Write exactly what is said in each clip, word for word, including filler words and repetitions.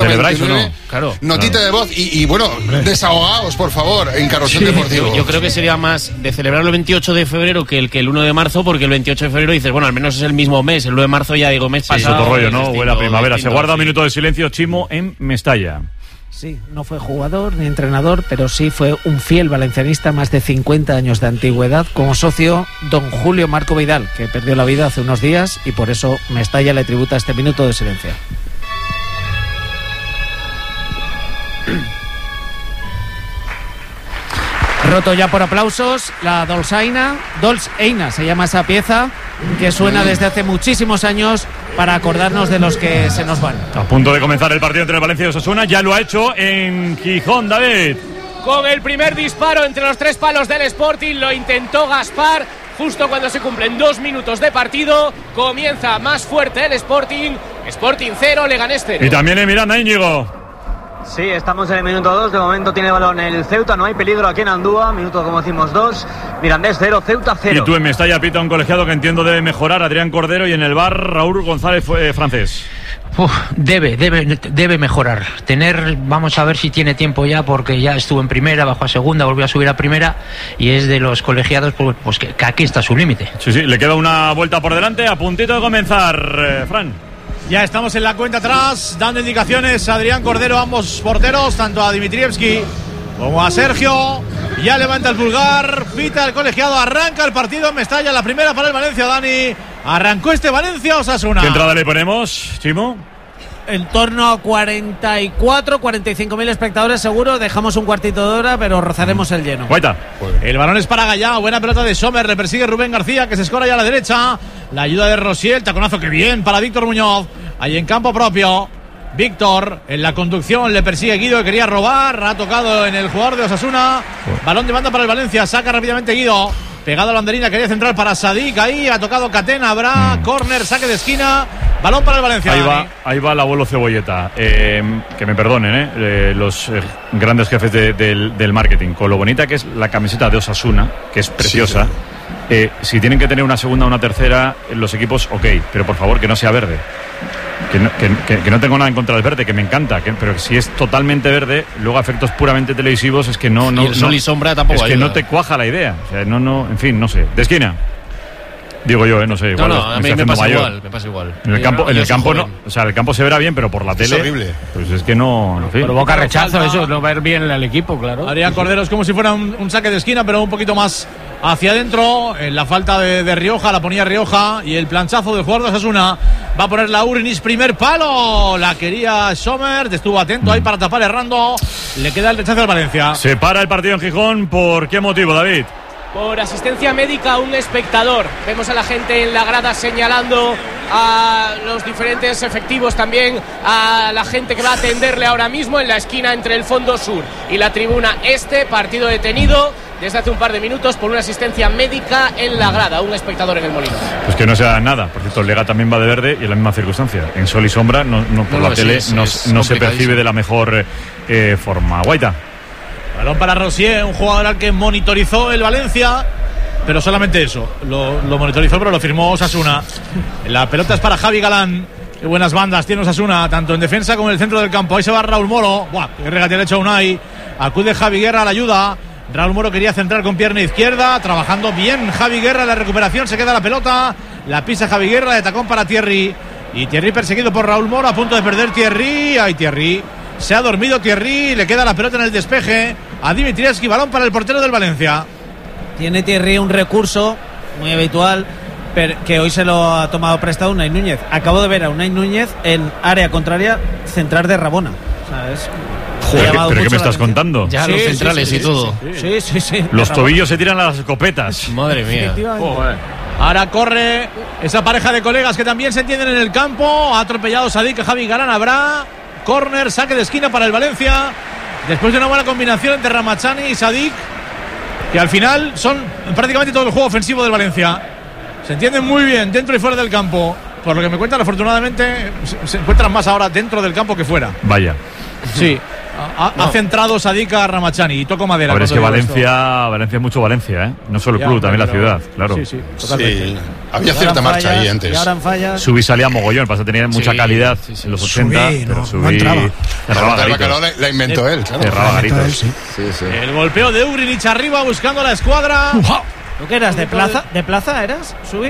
¿Celebráis o no? Claro. Notita claro. de voz y, y bueno, Hombre. desahogaos, por favor, en Carrusel sí, Deportivo. Yo, yo creo que sería más de celebrar el veintiocho de febrero que el que el uno de marzo, porque el veintiocho de febrero dices, bueno, al menos es el mismo mes. El uno de marzo ya digo, mes sí, pasado. Es otro rollo, ¿no? Distinto, Huele a primavera. distinto, Se guarda sí. un minuto de silencio, Chimo, en Mestalla. Sí, no fue jugador ni entrenador, pero sí fue un fiel valencianista, más de cincuenta años de antigüedad, como socio don Julio Marco Vidal, que perdió la vida hace unos días y por eso Mestalla le tributa este minuto de silencio. Roto ya por aplausos, la Dolçaina, Dolçaina se llama esa pieza, que suena desde hace muchísimos años para acordarnos de los que se nos van. A punto de comenzar el partido entre el Valencia y Osasuna, ya lo ha hecho en Gijón, David. Con el primer disparo entre los tres palos del Sporting, lo intentó Gaspar, justo cuando se cumplen dos minutos de partido, comienza más fuerte el Sporting, Sporting cero, Leganés cero. Y también en Miranda, Íñigo. Sí, estamos en el minuto dos, de momento tiene balón el Ceuta, no hay peligro aquí en Andúa, minuto como decimos dos, Mirandés cero, Ceuta cero. Y tú en Mestalla pita un colegiado que entiendo debe mejorar, Adrián Cordero, y en el bar Raúl González eh, Francés. Uf, debe, debe, debe mejorar. Tener, vamos a ver si tiene tiempo ya, porque ya estuvo en primera, bajó a segunda, volvió a subir a primera y es de los colegiados, pues, pues que, que aquí está su límite. Sí, sí, le queda una vuelta por delante, a puntito de comenzar, eh, Fran. Ya estamos en la cuenta atrás, dando indicaciones a Adrián Cordero, ambos porteros, tanto a Dimitrievski como a Sergio. Ya levanta el pulgar, pita el colegiado, arranca el partido en Mestalla, la primera para el Valencia, Dani. Arrancó este Valencia Osasuna. ¿Qué entrada le ponemos, Chimo? En torno a cuarenta y cuatro, cuarenta y cinco mil espectadores seguro. Dejamos un cuartito de hora, pero rozaremos el lleno. Guaita. El balón es para Gallá, buena pelota de Sommer, le persigue Rubén García, que se escora ya a la derecha. La ayuda de Rosier, taconazo que bien para Víctor Muñoz. Ahí en campo propio, Víctor en la conducción, le persigue Guido, que quería robar, ha tocado en el jugador de Osasuna. Balón de banda para el Valencia, saca rápidamente Guido. Pegado a la banderina, quería centrar para Sadik, ahí ha tocado Catena, habrá mm. córner, saque de esquina, balón para el Valencia. Ahí va, ahí va el abuelo Cebolleta, eh, que me perdonen eh, eh, los eh, grandes jefes de, de, del marketing, con lo bonita que es la camiseta de Osasuna, que es preciosa. Sí, sí. Eh, si tienen que tener una segunda o una tercera, los equipos, ok, pero por favor que no sea verde. Que no, que, que, que no tengo nada en contra del verde, que me encanta, que, pero si es totalmente verde, luego a efectos puramente televisivos es que no, no, y el sol no, y sombra tampoco es que ayuda. No te cuaja la idea, o sea, no, no, en fin, no sé. De esquina, digo yo, eh, no sé. Igual no, no, a mí me, me pasa mayor. igual, me pasa igual. En el campo, en el campo no, o sea, el campo se verá bien, pero por la tele, es horrible. Pues es que no, en fin. Provoca rechazo, eso, no ver bien al equipo, claro. Adrián Cordero es como si fuera un, un saque de esquina, pero un poquito más hacia adentro. En la falta de, de Rioja, la ponía Rioja, y el planchazo del jugador de Osasuna va a poner la Urinis, primer palo, la quería Sommer, estuvo atento ahí para tapar errando, le queda el rechazo al Valencia. Se para el partido en Gijón, ¿por qué motivo, David? Por asistencia médica a un espectador. Vemos a la gente en la grada señalando a los diferentes efectivos, también a la gente que va a atenderle ahora mismo en la esquina entre el fondo sur y la tribuna este. Partido detenido desde hace un par de minutos por una asistencia médica en la grada, un espectador en el Molino. Pues que no sea nada. Por cierto, el Lega también va de verde y en la misma circunstancia. En sol y sombra, no, no por no, la no, tele, sí, no, sí, no se percibe de la mejor eh, forma. Guaita. Balón para Rosier, un jugador al que monitorizó el Valencia, pero solamente eso, lo, lo monitorizó, pero lo firmó Osasuna. La pelota es para Javi Galán. Qué buenas bandas tiene Osasuna, tanto en defensa como en el centro del campo. Ahí se va Raúl Moro. Buah, qué regate le ha hecho Unai. Acude Javi Guerra a la ayuda. Raúl Moro quería centrar con pierna izquierda, trabajando bien Javi Guerra en la recuperación. Se queda la pelota, la pisa Javi Guerra, de tacón para Thierry. Y Thierry perseguido por Raúl Moro, a punto de perder Thierry. Ay, Thierry. Se ha dormido Thierry, le queda la pelota en el despeje a Dimitrievski, balón para el portero del Valencia. Tiene Thierry un recurso muy habitual, pero que hoy se lo ha tomado prestado Unai Núñez. Acabo de ver a Unai Núñez en área contraria centrar de Rabona. O sea, es... Joder, ¿pero, ¿pero qué me estás contando? Ya sí, los centrales sí, sí, y todo. Sí, sí, sí. sí los tobillos se tiran a las escopetas. Madre mía. Joder. Ahora corre esa pareja de colegas que también se entienden en el campo. Ha atropellado Sadik, Javi Galán, habrá córner, saque de esquina para el Valencia. Después de una buena combinación entre Ramachani y Sadik, que al final son prácticamente todo el juego ofensivo del Valencia. Se entienden muy bien dentro y fuera del campo. Por lo que me cuentan, afortunadamente se encuentran más ahora dentro del campo que fuera. Vaya. Sí. Ha, no. ha centrado Sadik a Ramachani y toco madera. Pero es que Valencia, Valencia es mucho Valencia, ¿eh? No solo el ya, club, también la ciudad, claro. Sí, sí, totalmente. Sí. Había cierta marcha fallas, ahí antes. Y ahora en fallas. Subi salía mogollón, pasa tenía mucha Sí, calidad sí, sí. en los ochenta, Subí, pero no, Subí no entraba. cerraba La garitos. bacalao la, la inventó él, claro. Cerraba garitos. Sí. Sí, sí. El golpeo de Ugrinic arriba buscando la escuadra. ¿Tú qué eras? ¿De plaza? ¿De plaza eras, Subi?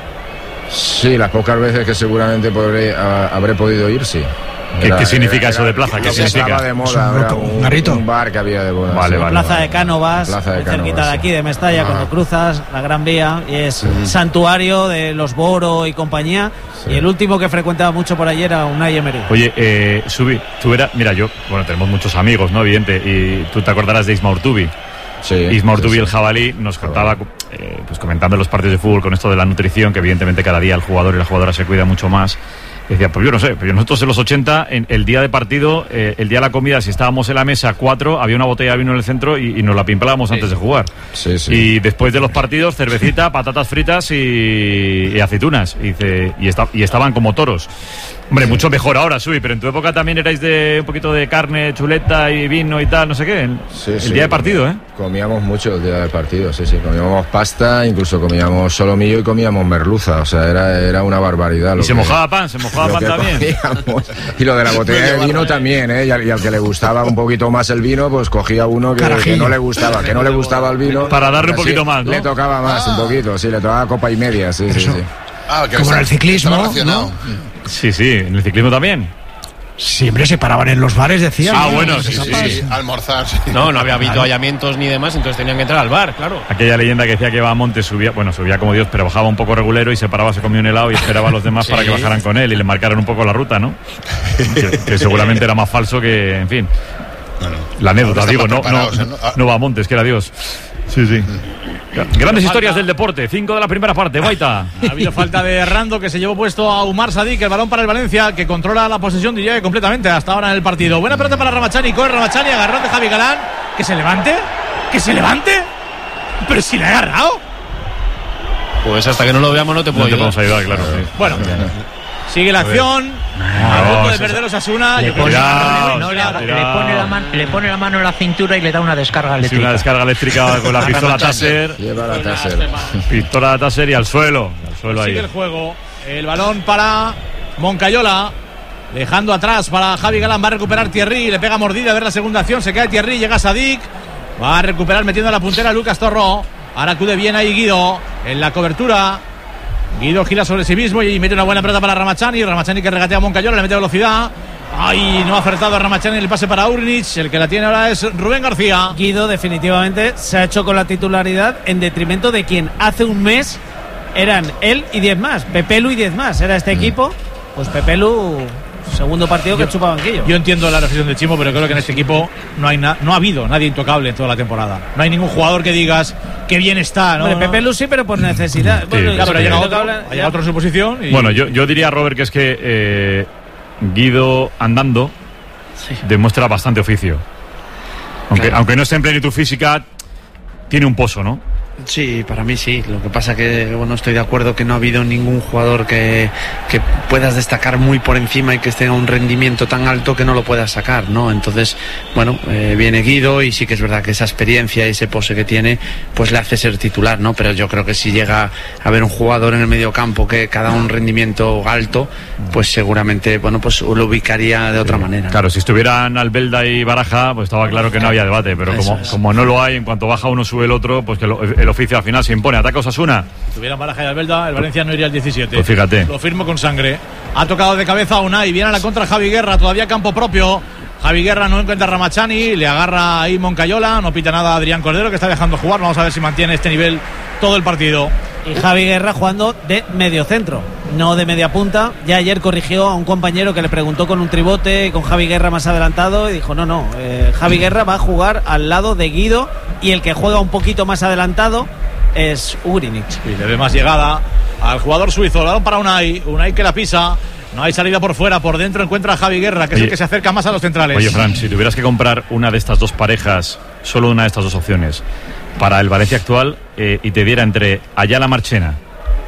Sí, las pocas veces que seguramente podré, a- habré podido ir, sí. ¿Qué- Era- qué significa era- eso de plaza? lo ¿Qué que significa? estaba de Es moda, un era roto, un un, garrito. un bar que había de moda. Vale, sí. vale. Plaza de Cánovas, Plaza de muy cerquita Cánovas, de sí. aquí, de Mestalla, Ah. cuando cruzas la Gran Vía, y es santuario de los Boro y compañía. Sí. Y el último que frecuentaba mucho por allí era Unai Emery. Oye, eh, Subi, tú eras, mira, yo, bueno, tenemos muchos amigos, ¿no? Evidente, y tú te acordarás de Isma Urtubi. Sí, Isma sí, Urtubi, sí. el jabalí, nos contaba, eh, pues comentando los partidos de fútbol con esto de la nutrición, que evidentemente cada día el jugador y la jugadora se cuida mucho más. Decía, pues yo no sé, pero nosotros en los ochenta, en el día de partido, eh, el día de la comida, si estábamos en la mesa cuatro, había una botella de vino en el centro y, y nos la pimplábamos antes de jugar. Sí, sí. Y después de los partidos, cervecita, patatas fritas y, y aceitunas. Y, dice, y, esta- y estaban como toros. Hombre, mucho mejor ahora, Subi, pero en tu época también erais de un poquito de carne, chuleta y vino y tal, no sé qué. El, Sí, el sí. día de partido, ¿eh? Comíamos mucho el día del partido, sí, sí. Comíamos pasta, incluso comíamos solomillo y comíamos merluza. O sea, era, era una barbaridad. Y lo se que- mojaba pan, se mojaba lo pan que también. comíamos. Y lo de la botella de vino también, ¿eh? Y al, y al que le gustaba un poquito más el vino, pues cogía uno que, Carajillo. que no le gustaba, que no le gustaba el vino. Para darle un Así poquito más, ¿no? Le tocaba más, un poquito, sí, le tocaba copa y media, sí, sí, Eso. sí. Ah, que Como en el ciclismo, estaba racionado. Sí, sí, en el ciclismo también. Siempre se paraban en los bares, decían. Ah, ¿no? bueno, Los sí, sí, etapas. Sí, almorzar, sí. No, no había avituallamientos ni demás, entonces tenían que entrar al bar, claro. Aquella leyenda que decía que iba a monte, subía, bueno, subía como Dios, pero bajaba un poco regulero y se paraba, se comía un helado y esperaba a los demás Sí. para que bajaran con él y le marcaran un poco la ruta, ¿no? que, que seguramente era más falso que, en fin. No, no. La anécdota, Ahora digo, están no, más no, preparados, ¿eh? Ah, no va a Montes, que era Dios. Sí, sí. Grandes historias del deporte, cinco de la primera parte, Guaita. Ha habido falta de Rando, que se llevó puesto a Umar Sadik, el balón para el Valencia, que controla la posesión, diría que completamente hasta ahora en el partido. Buena pelota para Ramachani, corre Ramachani, agarrón de Javi Galán, que se levante, que se levante, pero si le ha agarrado. Pues hasta que no lo veamos no te No puedo te ayudar. podemos ayudar, claro. sí. Bueno, sigue la acción, a punto de sí, perder sí. los Osasuna. Le Yo creo pone, que- Cuidado, no, le, cuidado. le pone la man- le pone la mano en la cintura y le da una descarga Sí, eléctrica. una descarga eléctrica con la pistola Taser, Lleva la taser. pistola Taser y al suelo. Al suelo Sigue ahí. el juego. El balón para Moncayola. Dejando atrás para Javi Galán. Va a recuperar Thierry. Le pega mordida. A ver la segunda acción. Se cae Thierry. Llega Sadik. Va a recuperar metiendo a la puntera Lucas Torró. Ahora acude bien ahí Guido. En la cobertura. Guido gira sobre sí mismo y mete una buena pelota para Ramachani. Ramachani que regatea a Moncayola. Le mete velocidad. Ay, no ha acertado a Ramachani en el pase para Urnic. El que la tiene ahora es Rubén García. Guido definitivamente se ha hecho con la titularidad en detrimento de quien hace un mes eran él y diez más, Pepelu y diez más, era este equipo, pues Pepelu, segundo partido que chupa banquillo. Yo entiendo la reflexión de Chimo, pero creo que en este equipo no hay na- no ha habido nadie intocable en toda la temporada. No hay ningún jugador que digas que bien está, ¿no? Hombre, Pepelu sí, pero por necesidad. Bueno, sí, Ya, pero ha sí. llegado otro, intocable, ha ya. llegado otro en su posición. Y... Bueno, yo, yo diría, Robert, que es que eh, Guido andando demuestra bastante oficio. Aunque, Claro. aunque no esté en plenitud física, tiene un pozo, ¿no? Sí, para mí sí. Lo que pasa que bueno, estoy de acuerdo que no ha habido ningún jugador que, que puedas destacar muy por encima y que tenga un rendimiento tan alto que no lo puedas sacar, ¿no? Entonces, bueno, eh, viene Guido y sí que es verdad que esa experiencia y ese pose que tiene, pues le hace ser titular, ¿no? Pero yo creo que si llega a haber un jugador en el medio campo que, que da un rendimiento alto, pues seguramente, bueno, pues lo ubicaría de otra manera. Claro, si estuvieran Albelda y Baraja, pues estaba claro que no había debate, pero Eso como, es. como no lo hay, en cuanto baja uno sube el otro, pues que lo- el oficio al final se impone. Ataca Osasuna. Si tuvieran Baraja y Albelda, el Valencia no iría al diecisiete. Pues fíjate. Lo firmo con sangre. Ha tocado de cabeza a Unai. Viene a la contra Javi Guerra. Todavía campo propio. Javi Guerra no encuentra a Ramachani. Le agarra ahí Moncayola. No pita nada a Adrián Cordero, que está dejando jugar. Vamos a ver si mantiene este nivel todo el partido. Y Javi Guerra jugando de medio centro, no de media punta. Ya ayer corrigió a un compañero que le preguntó con un tribote, con Javi Guerra más adelantado, y dijo, no, no, eh, Javi Guerra va a jugar al lado de Guido, y el que juega un poquito más adelantado es Ugrinic. Y le ve más llegada al jugador suizo. El balón para Unai. Unai que la pisa. No hay salida por fuera. Por dentro encuentra a Javi Guerra, que es Oye. el que se acerca más a los centrales. Oye, Fran, si tuvieras que comprar una de estas dos parejas, solo una de estas dos opciones, para el Valencia actual, eh, y te diera entre Ayala Marchena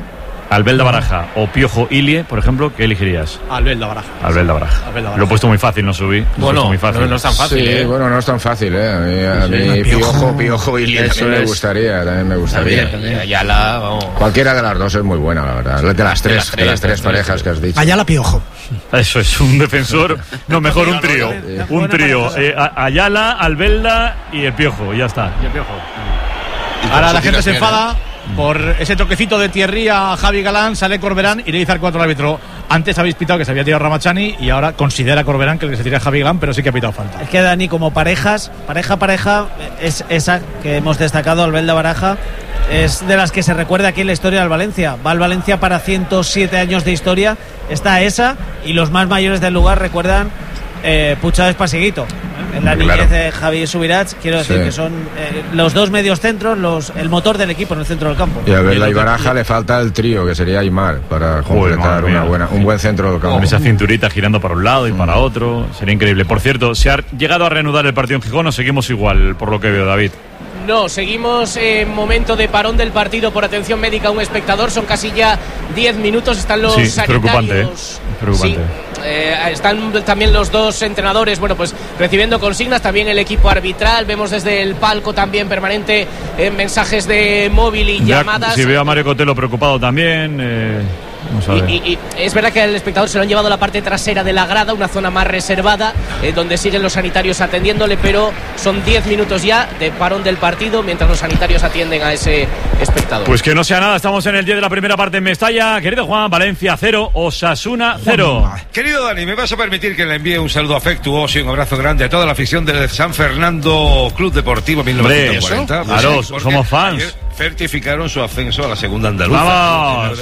Albelda Baraja o Piojo Ilie, por ejemplo, ¿qué elegirías? Albelda Baraja. Albelda Baraja. Albelda Baraja. Lo he puesto muy fácil, no subí. Bueno, muy fácil. no, no es tan fácil. Sí, ¿eh? bueno, no es tan fácil, ¿eh? A mí, a mí Sí, Piojo, Piojo, Piojo y Ilie también me es- gustaría, también me gustaría. También, Ayala, vamos. Cualquiera de las dos es muy buena, la verdad. De las tres, de las tres, de las tres parejas que has dicho. Allá la Piojo. Eso es un defensor. No, mejor un trío. Un trío. Eh, a- Ayala, Albelda y el Piojo. Y ya está. Y el Piojo. Ahora la gente se enfada por ese toquecito de Thierry a Javi Galán, sale Corberán y le dice al cuatro al árbitro: antes habéis pitado que se había tirado Ramachani y ahora considera Corberán que el que se tira es Javi Galán, pero sí que ha pitado falta. Es que Dani, como parejas, pareja pareja, es esa que hemos destacado, Albelda Baraja, es de las que se recuerda aquí en la historia del Valencia. Va al Valencia para ciento siete años de historia, está esa, y los más mayores del lugar recuerdan eh, Pucha Despasiguito. En la Claro. niñez de Javi Subirats, quiero decir Sí. que son eh, los dos medios centros, los, el motor del equipo en el centro del campo. Y a Albelda y Baraja le falta el trío, que sería Aymar, para completar madre una mía. buena, un buen centro del campo. Con esa cinturita girando para un lado y para otro. Sería increíble. Por cierto, ¿se ha llegado a reanudar el partido en Gijón o seguimos igual, por lo que veo, David? No, seguimos en momento de parón del partido por atención médica a un espectador. Son casi ya diez minutos. Están los Sí, es sanitarios. preocupante, ¿eh? Es preocupante. Sí, eh, están también los dos entrenadores, bueno, pues recibiendo consignas. También el equipo arbitral. Vemos desde el palco también permanente eh, mensajes de móvil y Ya, llamadas. si veo a Mario Cotelo preocupado también. Eh, vamos a ver. Y, y- y es verdad que al espectador se lo han llevado a la parte trasera de la grada, una zona más reservada, eh, donde siguen los sanitarios atendiéndole, pero son diez minutos ya de parón del partido mientras los sanitarios atienden a ese espectador. Pues que no sea nada, estamos en el diez de la primera parte en Mestalla. Querido Juan, Valencia cero, Osasuna cero. Querido Dani, me vas a permitir que le envíe un saludo afectuoso y un abrazo grande a toda la afición del San Fernando Club Deportivo mil novecientos cuarenta. Hombre, claro, porque somos fans. ayer certificaron su ascenso a la segunda andaluza. ¡Vamos!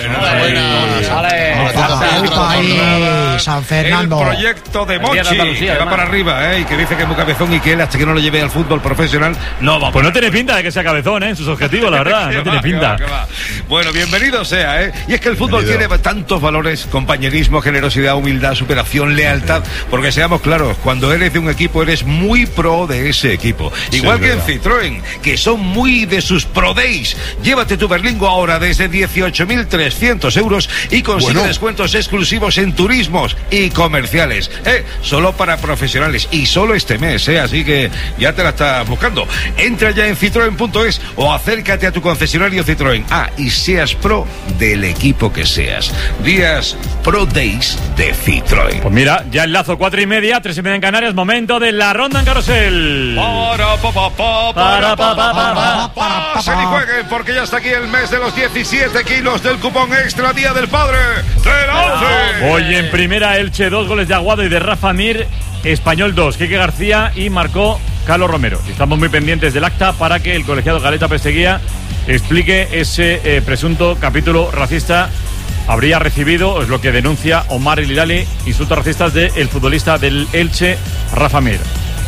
Upa, ahí, San Fernando. El proyecto de El día de Mochi, Andalucía, que va además. para arriba, ¿eh? Y que dice que es muy cabezón y que él, hasta que no lo lleve al fútbol profesional, no va a Pues no tiene pinta de que sea cabezón, ¿eh? En sus objetivos, la verdad. Que No tiene va, que pinta. va, que va. Bueno, bienvenido sea, ¿eh? Y es que el fútbol Bienvenido. tiene tantos valores: compañerismo, generosidad, humildad, superación, lealtad. Porque seamos claros, cuando eres de un equipo, eres muy pro de ese equipo. Sí, Igual es que en verdad. Citroën, que son muy de sus Pro Days. Llévate tu Berlingo ahora desde dieciocho mil trescientos euros y consigue Bueno. descuentos exclusivos en turismos y comerciales. ¿eh? Solo para profesionales y solo este mes, ¿eh? Así que ya te la estás buscando. Entra ya en citroen punto es o acércate a tu concesionario Citroën. Ah, y seas pro del equipo que seas. Días Pro Days de Citroën. Pues mira, ya el lazo cuatro y media, tres y media en Canarias, momento de la ronda en carrusel. Para, pa, pa, pa, Para, pa, pa, pa, pa, pa, pasen y jueguen, porque ya está aquí el mes de los diecisiete kilos del cupón extra Día del Padre de la once. Hoy en primera Elche, dos goles de Aguado y de Rafa Mir, Español dos, Quique García y marcó Carlos Romero. Y estamos muy pendientes del acta para que el colegiado Galeta Pesteguía explique ese eh, presunto capítulo racista habría recibido, es lo que denuncia Omar El Hilali, insultos racistas del futbolista del Elche, Rafa Mir.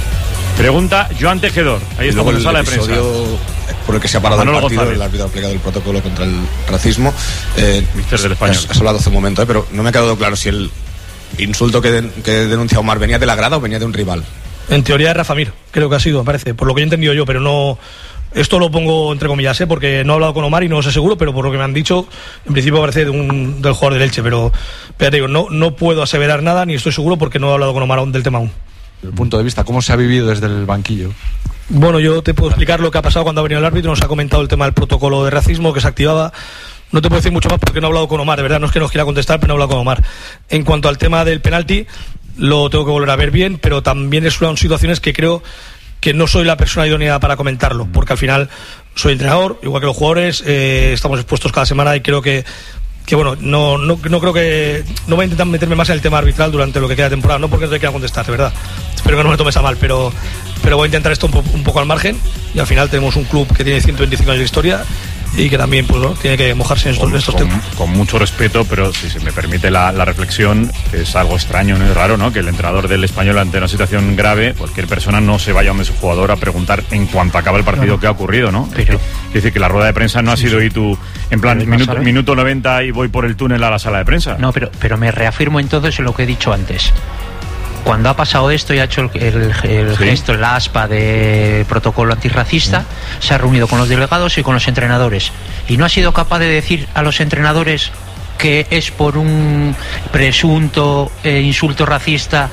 Pregunta Joan Tejedor, ahí Y estamos luego en el sala de prensa. episodio por el que se ha parado el Manolo partido, González. el árbitro ha aplicado el protocolo contra el racismo. Eh, Mister del Español. Has, has hablado hace un momento, eh, pero no me ha quedado claro si el insulto que, de- que denuncia Omar venía de la grada o venía de un rival. En teoría de Rafa Mir, creo que ha sido, me parece, por lo que he entendido yo, pero no. Esto lo pongo entre comillas, ¿eh? Porque no he hablado con Omar y no lo sé seguro, pero por lo que me han dicho, en principio parece de un, del jugador del Elche, pero, pero te digo, no, no puedo aseverar nada ni estoy seguro porque no he hablado con Omar aún del tema aún. Desde el punto de vista, ¿cómo se ha vivido desde el banquillo? Bueno, yo te puedo explicar lo que ha pasado cuando ha venido el árbitro, nos ha comentado el tema del protocolo de racismo que se activaba. No te puedo decir mucho más porque no he hablado con Omar, de verdad, no es que nos quiera contestar, pero no he hablado con Omar. En cuanto al tema del penalti, lo tengo que volver a ver bien, pero también es una situaciones que creo que no soy la persona idónea para comentarlo, porque al final soy entrenador, igual que los jugadores, eh, estamos expuestos cada semana y creo que que bueno, no, no, no creo que no voy a intentar meterme más en el tema arbitral durante lo que queda de temporada, no porque no te quiera contestar, de verdad, espero que no me tomes a mal, pero, pero voy a intentar esto un, po- un poco al margen y al final tenemos un club que tiene ciento veinticinco años de historia y que también pues, ¿no? tiene que mojarse en estos, en estos con, temas. con mucho respeto, pero si se me permite la, la reflexión, es algo extraño, ¿no? Es raro, ¿no? Que el entrenador del Español ante una situación grave, cualquier persona no se vaya donde su jugador a preguntar en cuanto acaba el partido Claro. qué ha ocurrido, ¿no? Pero- Es decir, que la rueda de prensa no ha sido y tú, en plan, Pero minuto, ¿sabes? minuto noventa y voy por el túnel a la sala de prensa. No, pero, pero me reafirmo entonces en lo que he dicho antes. Cuando ha pasado esto y ha hecho el, el- el Sí. gesto, la aspa de protocolo antirracista, se ha reunido con los delegados y con los entrenadores. Y no ha sido capaz de decir a los entrenadores que es por un presunto eh, insulto racista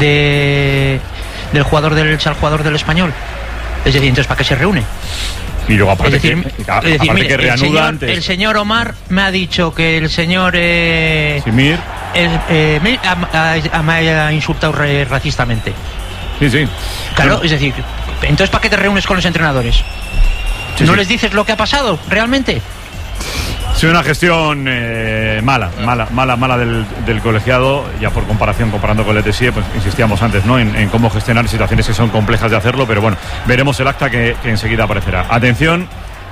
de del jugador del Elche al jugador del Español. Es decir, entonces, ¿para qué se reúne? Y luego aparte, es decir, que, aparte es decir, mire, que reanuda el señor, antes. El señor Omar me ha dicho que el señor eh, Simir el, eh, me, ha, ha, me ha insultado re, racistamente. Sí, sí. Claro, Pero, es decir, entonces ¿para qué te reúnes con los entrenadores? Sí, ¿No sí. les dices lo que ha pasado realmente? Sí, una gestión eh, mala, mala, mala, mala del, del colegiado, ya por comparación, comparando con el E T S I E, pues insistíamos antes, ¿no? En, en cómo gestionar situaciones que son complejas de hacerlo, pero bueno, veremos el acta que, que enseguida aparecerá. Atención,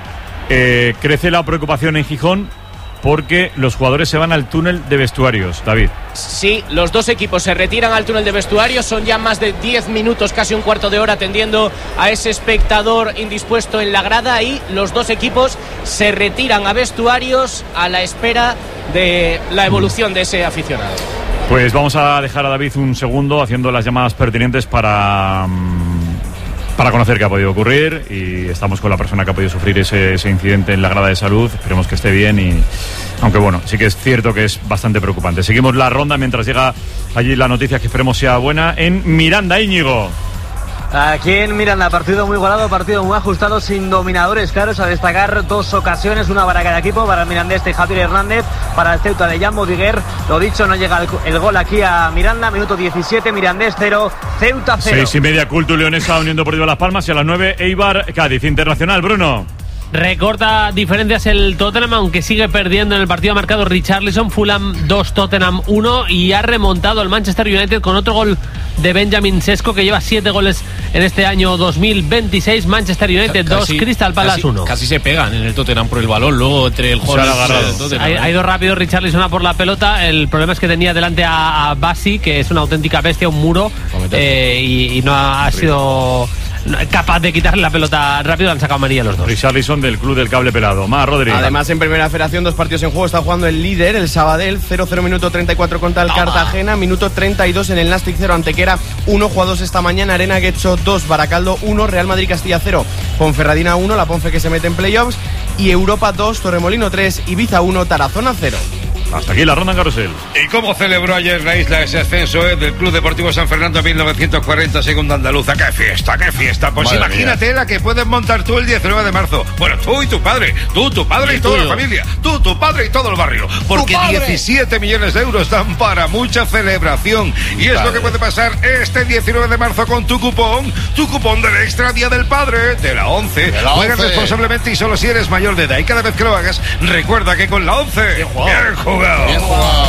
eh, crece la preocupación en Gijón porque los jugadores se van al túnel de vestuarios, David. Sí, los dos equipos se retiran al túnel de vestuarios. Son ya más de diez minutos, casi un cuarto de hora, atendiendo a ese espectador indispuesto en la grada. Y los dos equipos se retiran a vestuarios a la espera de la evolución de ese aficionado. Pues vamos a dejar a David un segundo haciendo las llamadas pertinentes para... para conocer qué ha podido ocurrir, y estamos con la persona que ha podido sufrir ese, ese incidente en la grada de salud. Esperemos que esté bien, y aunque bueno, sí que es cierto que es bastante preocupante. Seguimos la ronda mientras llega allí la noticia, que esperemos sea buena, en Miranda. Íñigo. Aquí en Miranda, partido muy igualado, partido muy ajustado, sin dominadores claros. A destacar dos ocasiones, una para cada equipo, para el mirandés de Javier Hernández, para el Ceuta de Jan Bodiguer. Lo dicho, no llega el, el gol aquí a Miranda, minuto diecisiete, Mirandés cero, Ceuta cero. Seis y media, Culto Leonesa, Unión Deportiva Las Palmas, y a las nueve, Eibar Cádiz. Internacional, Bruno. Recorta diferencias el Tottenham, aunque sigue perdiendo en el partido marcado Richarlison. Fulham dos, Tottenham uno, y ha remontado el Manchester United con otro gol de Benjamin Sesko, que lleva siete goles en este año dos mil veintiséis. Manchester United dos, Crystal Palace uno. Casi se pegan en el Tottenham por el balón, luego entre el jugador ha, ha ido rápido Richarlison a por la pelota. El problema es que tenía delante a, a Bassi, que es una auténtica bestia, un muro, eh, y, y no ha, ha sido capaz de quitarle la pelota rápido. Han sacado amarilla los dos. Richarlison del Club del Cable Pelado. Más, Rodríguez. Además, en Primera Federación, dos partidos en juego. Está jugando el líder, el Sabadell, cero cero, minuto treinta y cuatro contra el Cartagena, minuto treinta y dos en el Nastic cero, Antequera uno, jugados esta mañana, Arena Guecho dos, Baracaldo uno, Real Madrid Castilla cero, Ponferradina uno, la Ponfe que se mete en playoffs, y Europa dos, Torremolino tres, Ibiza uno, Tarazona cero. Hasta aquí la ronda en carrusel. ¿Y cómo celebró ayer la isla ese ascenso eh, del Club Deportivo San Fernando mil novecientos cuarenta, segunda andaluza? ¡Qué fiesta, qué fiesta! Pues Madre imagínate mía. la que puedes montar tú el diecinueve de marzo. Bueno, tú y tu padre, tú, tu padre y, y toda la familia, tú, tu padre y todo el barrio. Porque diecisiete millones de euros dan para mucha celebración. Y es lo que puede pasar este diecinueve de marzo con tu cupón, tu cupón del Extra Día del Padre, de la ONCE. De la Juega ONCE. responsablemente y solo si eres mayor de edad. Y cada vez que lo hagas, recuerda que con la ONCE, bien jugado. Bien jugado.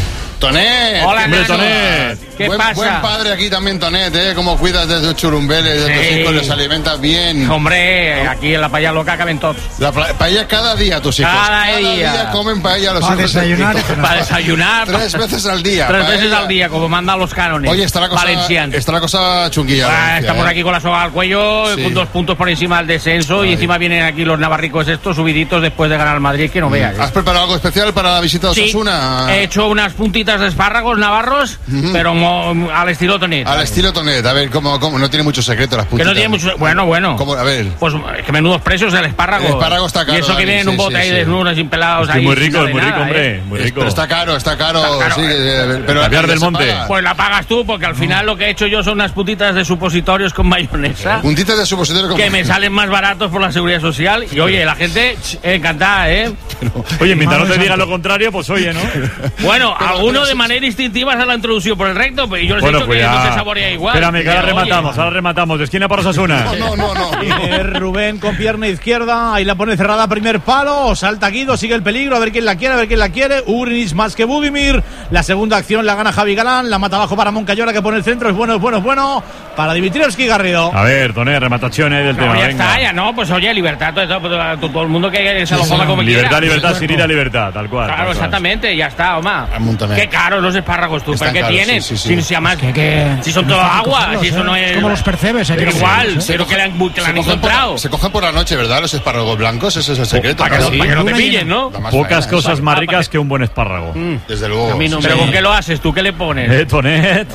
Tonet. Hola, Hombre, Nano. Tonet. ¿Qué buen, pasa? Buen padre aquí también, Tonet, ¿eh? Cómo cuidas de tus churumbeles, de tus Sí. hijos, les alimentas bien. Hombre, aquí en la paella loca caben todos. La pla- paella cada día, tus hijos. Cada día. comen paella los Para hijos. desayunar, Y todo. para desayunar. Tres veces al día. Tres paella. veces al día, como mandan los cánones. Oye, está la cosa, valencianos. está la cosa chunguilla. Ah, Valencia, estamos ¿eh? aquí con la soga al cuello, Sí. con dos puntos por encima del descenso. Ay. Y encima vienen aquí los navarricos estos subiditos después de ganar al Madrid, que no veas. ¿Has preparado algo especial para la visita de Sí, Osasuna? he hecho unas puntitas de espárragos navarros, pero mo- al estilo Tonet. Al estilo Tonet, a ver, ¿cómo, cómo? No tiene mucho secreto las Que puntitas. no tiene mucho. Bueno, bueno. ¿Cómo? A ver. Pues que menudos precios el espárrago. El espárrago está caro, Y eso que Dani, viene en un sí, bote sí, ahí sí. desnudos, sin pelados. Estoy ahí, muy sin rico, nada de muy rico, nada, hombre. ¿eh? Muy Es- rico. Pero está caro, está caro. Está caro, sí, eh. eh, pero La Piar del se Monte. paga. Pues la pagas tú, porque al final lo que he hecho yo son unas putitas de supositorios con mayonesa. Puntitas de supositorio con Que me salen más baratos por la seguridad social. Y oye, la gente ch, encantada, ¿eh? Oye, mientras no te digan lo contrario, pues oye, ¿no? Bueno, Pero- alguno pero de sí- manera instintiva se lo ha introducido por el recto, pero yo les he Bueno, dicho pues que no ya. se saborea igual. Espérame, que ahora Pero, oye, rematamos, ahora rematamos. De esquina para Osasuna. No, no, no. Eh, Rubén con pierna izquierda, ahí la pone cerrada, primer palo, salta Guido, sigue el peligro, a ver quién la quiere, a ver quién la quiere. Urinis más que Budimir. La segunda acción la gana Javi Galán, la mata abajo para Moncayola, que pone el centro, es bueno, es bueno, es bueno. Para Dimitrievski Garrido. A ver, Toné, rematación ahí del No, tema. ya venga. está, ya no, pues oye, libertad, todo, todo, todo, todo el mundo que se lo coma como Libertad, quiera. libertad, sin ir a libertad, tal cual. Claro, tal cual. exactamente, ya está, Oma. Montame. Qué caros los espárragos, tú, Están ¿pero qué caros, tienen? sí, sí, sí. Si, si, además, que- que- si son no todo es fácil agua, cogerlos, si eso ¿eh? no Es es. como los percebes, hay Pero que igual, cogerlos, ¿eh? pero que le han, que le Se han cogen, encontrado. por, se cogen por la noche, ¿verdad? Los espárragos blancos, ese es el secreto. Para que, ¿no? no, para que no te Luna pillen, llena. ¿no? La más Pocas faena, cosas esa. más ricas que un buen espárrago. Desde luego. A mí no sí. Pero me- ¿con qué lo haces tú? ¿Qué le pones? Eh, Tonet.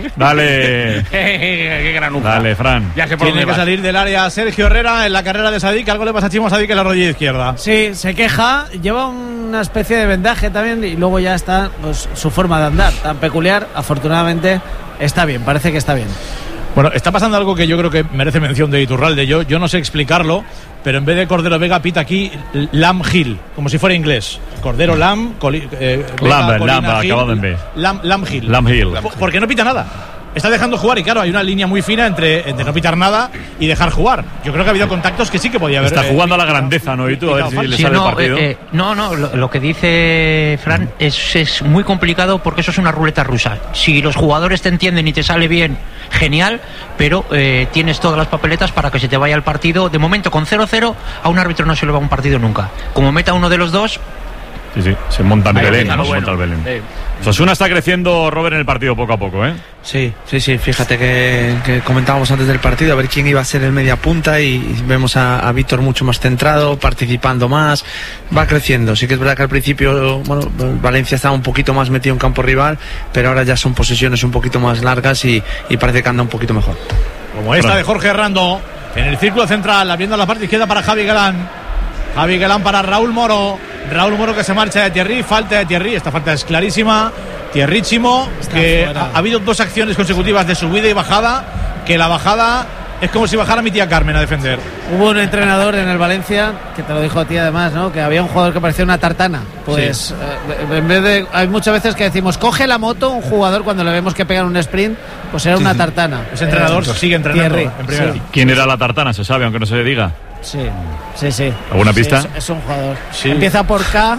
Dale. Qué granuja. Dale, Fran. Ya sé por Tiene dónde que vas. salir del área Sergio Herrera en la carrera de Sadik. Algo le pasa a Chimo Sadik en la rodilla izquierda. Sí, se queja, lleva un una especie de vendaje también, y luego ya está pues, su forma de andar, tan peculiar. Afortunadamente está bien, parece que está bien. Bueno, está pasando algo que yo creo que merece mención de Iturralde. Yo, yo no sé explicarlo, pero en vez de Cordero Vega pita aquí Lam Hill, como si fuera inglés. Cordero Lam, Coli, eh, Vega, Lam, Colina, Lam, Hill, acabado en B. Lam, Lam Hill. Lam Hill. Porque no pita nada. Está dejando jugar y claro, hay una línea muy fina entre, entre no pitar nada y dejar jugar. Yo creo que ha habido contactos que sí que podía haber. Está jugando eh, a la grandeza, ¿no? Y tú, a ver si le Sí, sale no, el partido. eh, eh, no, no, lo, lo que dice Fran es, es muy complicado porque eso es una ruleta rusa. Si los jugadores te entienden y te sale bien, genial, pero eh, tienes todas las papeletas para que se te vaya el partido. De momento, con cero cero, a un árbitro no se le va un partido nunca. Como meta uno de los dos. Sí, sí, se monta en Ahí Belén, está, ¿no? Se bueno. monta el Belén. Sí. Osasuna está creciendo, Robert, en el partido poco a poco, ¿eh? Sí, sí, sí, fíjate que, que comentábamos antes del partido a ver quién iba a ser el media punta y, y vemos a, a Víctor mucho más centrado, participando más, va creciendo. Sí que es verdad que al principio, bueno, Valencia estaba un poquito más metido en campo rival, pero ahora ya son posesiones un poquito más largas y, y parece que anda un poquito mejor. Como esta de Jorge Herrando, en el círculo central, abriendo la parte izquierda para Javi Galán. Javi Galán para Raúl Moro. Raúl Moro que se marcha de Thierry, falta de Thierry, esta falta es clarísima. Thierrísimo, que ha, ha habido dos acciones consecutivas de subida y bajada, que la bajada es como si bajara mi tía Carmen a defender. Hubo un entrenador en el Valencia que te lo dijo a ti además, ¿no? Que había un jugador que parecía una tartana. Pues Sí. eh, en vez de, hay muchas veces que decimos coge la moto un jugador cuando le vemos que pegan un sprint, pues era Sí, una sí. tartana. Ese entrenador Eh, sigue entrenando Thierry, en primera. sí. ¿Quién era la tartana? Se sabe, aunque no se le diga. Sí, sí, sí. ¿Alguna Sí, pista? es, es un jugador. Sí. Empieza por K.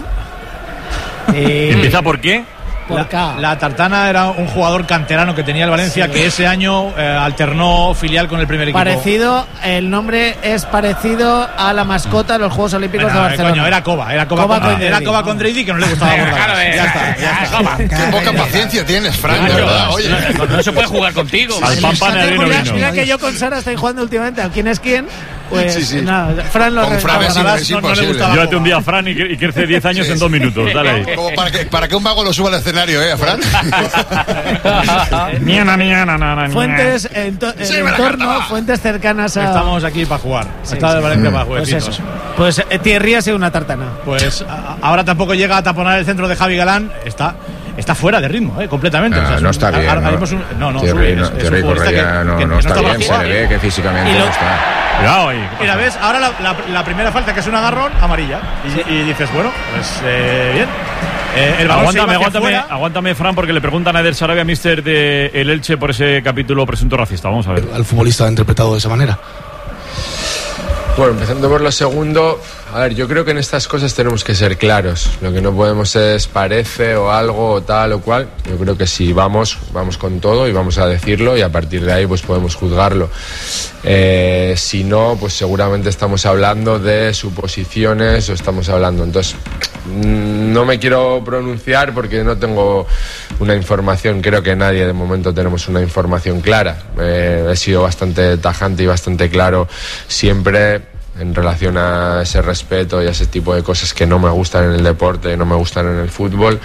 Y ¿Empieza por qué? por La, K. la Tartana era un jugador canterano que tenía el Valencia, Sí. que ese año eh, alternó filial con el primer equipo. Parecido, el nombre es parecido a la mascota de los Juegos Olímpicos Bueno, de eh, Barcelona. coño, era Coba, era Coba, Coba con, con era Dredi. Coba con Dredi, que no le gustaba Venga, borrar. claro, eh. Ya está, ya está. Qué poca paciencia tienes, Fran, de verdad. Oye, No, no se puede jugar contigo. Al pan pan y al vino mira, vino. mira que yo con Sara estoy jugando últimamente al quién es quién. Pues Sí, sí. nada, Fran lo Con Fran reventaba. es Salas es no- no le imposible. gustaba. Llévate un día a Fran y, y crece diez años en dos minutos. Dale ahí. Como para que, para que un mago lo suba al escenario, ¿eh, Fran? Niana, niana, nana, niana. Fuentes en, to- en Sí, me la entorno, cartaba. fuentes cercanas a. Estamos aquí para jugar. Sí, Está de sí. Valencia para Pues jueguecitos. eso. Pues eh, Thierry ha sido una tartana. Pues a- ahora tampoco llega a taponar el centro de Javi Galán. Está, está fuera de ritmo, eh, completamente. Ah, O sea, es no un- está bien, ahora ¿no? mismo es un- no, no, Thierry, sube, no, es- es un Thierry futbolista Correia que- no, que no está para bien, se jugar. le ve que físicamente Y lo- no está. Cuidado ahí. Mira, ves, ahora la, la- la primera falta que es un agarrón, amarilla. Y, y dices, bueno, pues eh, bien. Eh, el balón se iba Aguántame, hacia aguántame, fuera. aguántame, Fran, porque le preguntan a Eder Sarabia, mister de El Elche, por ese capítulo presunto racista. Vamos a ver. Al futbolista ha interpretado de esa manera. Bueno, empezando por lo segundo, a ver, yo creo que en estas cosas tenemos que ser claros. Lo que no podemos es parece o algo o tal o cual. Yo creo que si vamos, vamos con todo y vamos a decirlo y a partir de ahí pues podemos juzgarlo. Eh, si no, pues seguramente estamos hablando de suposiciones o estamos hablando. Entonces, mm, no me quiero pronunciar porque no tengo una información. Creo que nadie de momento tenemos una información clara. Eh, he sido bastante tajante y bastante claro siempre en relación a ese respeto y a ese tipo de cosas que no me gustan en el deporte y no me gustan en el fútbol.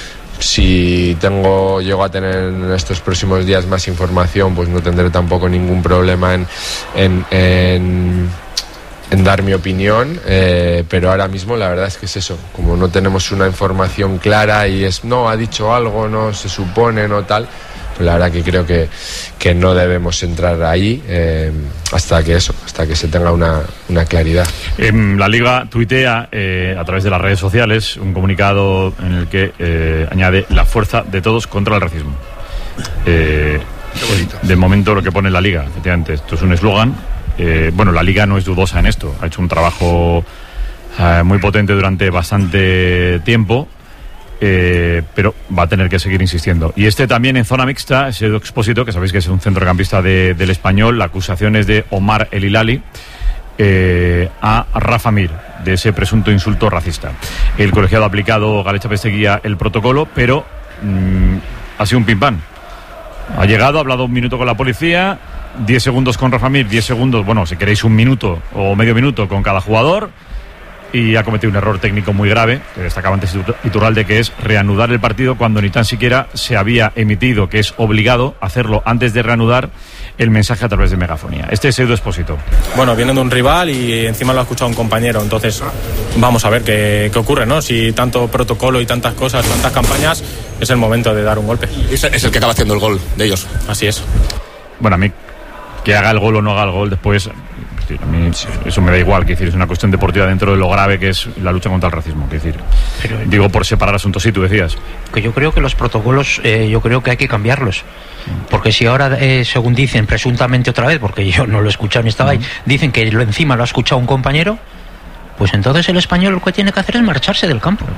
Si tengo, llego a tener en estos próximos días más información, pues no tendré tampoco ningún problema en, en, en, en dar mi opinión, eh, pero ahora mismo la verdad es que es eso, como no tenemos una información clara y es, no, ha dicho algo, no se supone, no tal, pues la verdad que creo que, que no debemos entrar ahí eh, hasta que eso, hasta que se tenga una, una claridad. Em, la Liga tuitea eh, a través de las redes sociales un comunicado en el que eh, añade la fuerza de todos contra el racismo. Eh, de momento lo que pone la Liga, efectivamente, esto es un eslogan. Eh, bueno, la Liga no es dudosa en esto, ha hecho un trabajo eh, muy potente durante bastante tiempo. Eh, pero va a tener que seguir insistiendo. Y este también en zona mixta, ese Expósito, que sabéis que es un centrocampista de, del Español, la acusación es de Omar El Hilali eh, a Rafa Mir, de ese presunto insulto racista. El colegiado ha aplicado, Garecha Pesteguía, el protocolo, pero mmm, ha sido un pim pam. Ha llegado, ha hablado un minuto con la policía, diez segundos con Rafa Mir, diez segundos, bueno, si queréis un minuto o medio minuto con cada jugador. y ha cometido un error técnico muy grave, que destacaba antes Iturralde, que es reanudar el partido cuando ni tan siquiera se había emitido, que es obligado hacerlo antes de reanudar, el mensaje a través de megafonía. Este es Edu Expósito. Bueno, viene de un rival y encima lo ha escuchado un compañero, entonces vamos a ver qué, qué ocurre, ¿no? Si tanto protocolo y tantas cosas, tantas campañas, es el momento de dar un golpe. Es, es el que acaba haciendo el gol de ellos. Así es. Bueno, a mí, que haga el gol o no haga el gol después, a mí eso me da igual, que decir, es una cuestión deportiva dentro de lo grave que es la lucha contra el racismo, que decir, pero, digo, por separar asuntos. Sí, tú decías que yo creo que los protocolos eh, yo creo que hay que cambiarlos, porque si ahora eh, según dicen presuntamente otra vez, porque yo no lo he escuchado ni estaba ahí, dicen que lo encima lo ha escuchado un compañero, pues entonces el español lo que tiene que hacer es marcharse del campo.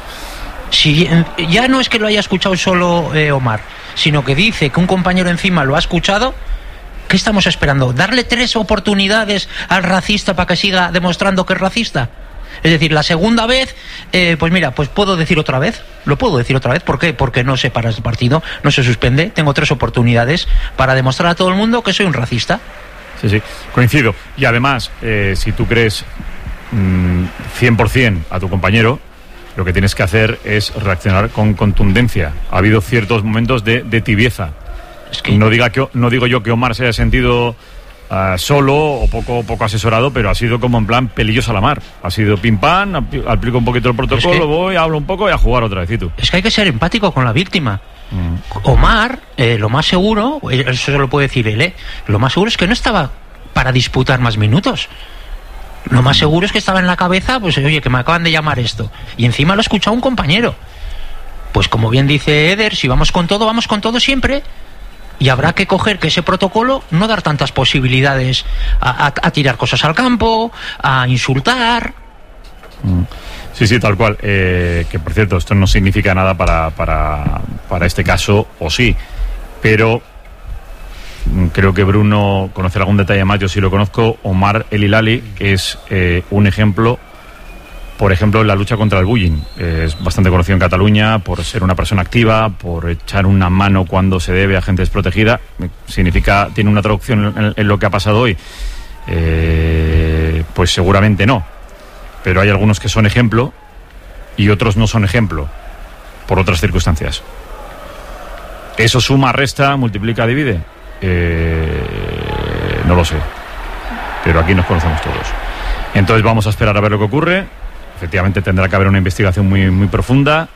Si ya no es que lo haya escuchado solo eh, Omar, sino que dice que un compañero encima lo ha escuchado, ¿qué estamos esperando? ¿Darle tres oportunidades al racista para que siga demostrando que es racista? Es decir, la segunda vez, eh, pues mira, pues puedo decir otra vez, lo puedo decir otra vez, ¿por qué? Porque no se para el partido, no se suspende, tengo tres oportunidades para demostrar a todo el mundo que soy un racista. Sí, sí, coincido. Y además, eh, si tú crees mmm, cien por ciento a tu compañero, lo que tienes que hacer es reaccionar con contundencia. Ha habido ciertos momentos de, de tibieza. Es que... no, diga que, no digo yo que Omar se haya sentido uh, solo o poco, poco asesorado, pero ha sido como en plan pelillos a la mar. Ha sido pim pam, aplico un poquito el protocolo, es que... voy, hablo un poco y a jugar otra vez. ¿Y tú? Es que hay que ser empático con la víctima. Mm. Omar, eh, lo más seguro, eso se lo puede decir él, ¿eh? Lo más seguro es que no estaba para disputar más minutos. Lo más seguro es que estaba en la cabeza, pues oye, que me acaban de llamar esto. Y encima lo ha escuchado un compañero. Pues como bien dice Eder, si vamos con todo, vamos con todo siempre. Y habrá que coger que ese protocolo, no dar tantas posibilidades a, a, a tirar cosas al campo, a insultar. Sí, sí, tal cual. Eh, que por cierto, esto no significa nada para, para, para este caso, o sí. Pero creo que Bruno conocerá algún detalle más, yo sí lo conozco. Omar El Hilali, que es eh, un ejemplo, por ejemplo, en la lucha contra el bullying. Eh, es bastante conocido en Cataluña por ser una persona activa, por echar una mano cuando se debe a gente desprotegida. Significa, tiene una traducción en, en lo que ha pasado hoy. Eh, pues seguramente no. Pero hay algunos que son ejemplo y otros no son ejemplo por otras circunstancias. ¿Eso suma, resta, multiplica, divide? Eh, no lo sé, pero aquí nos conocemos todos. Entonces vamos a esperar a ver lo que ocurre. Efectivamente tendrá que haber una investigación muy, muy profunda.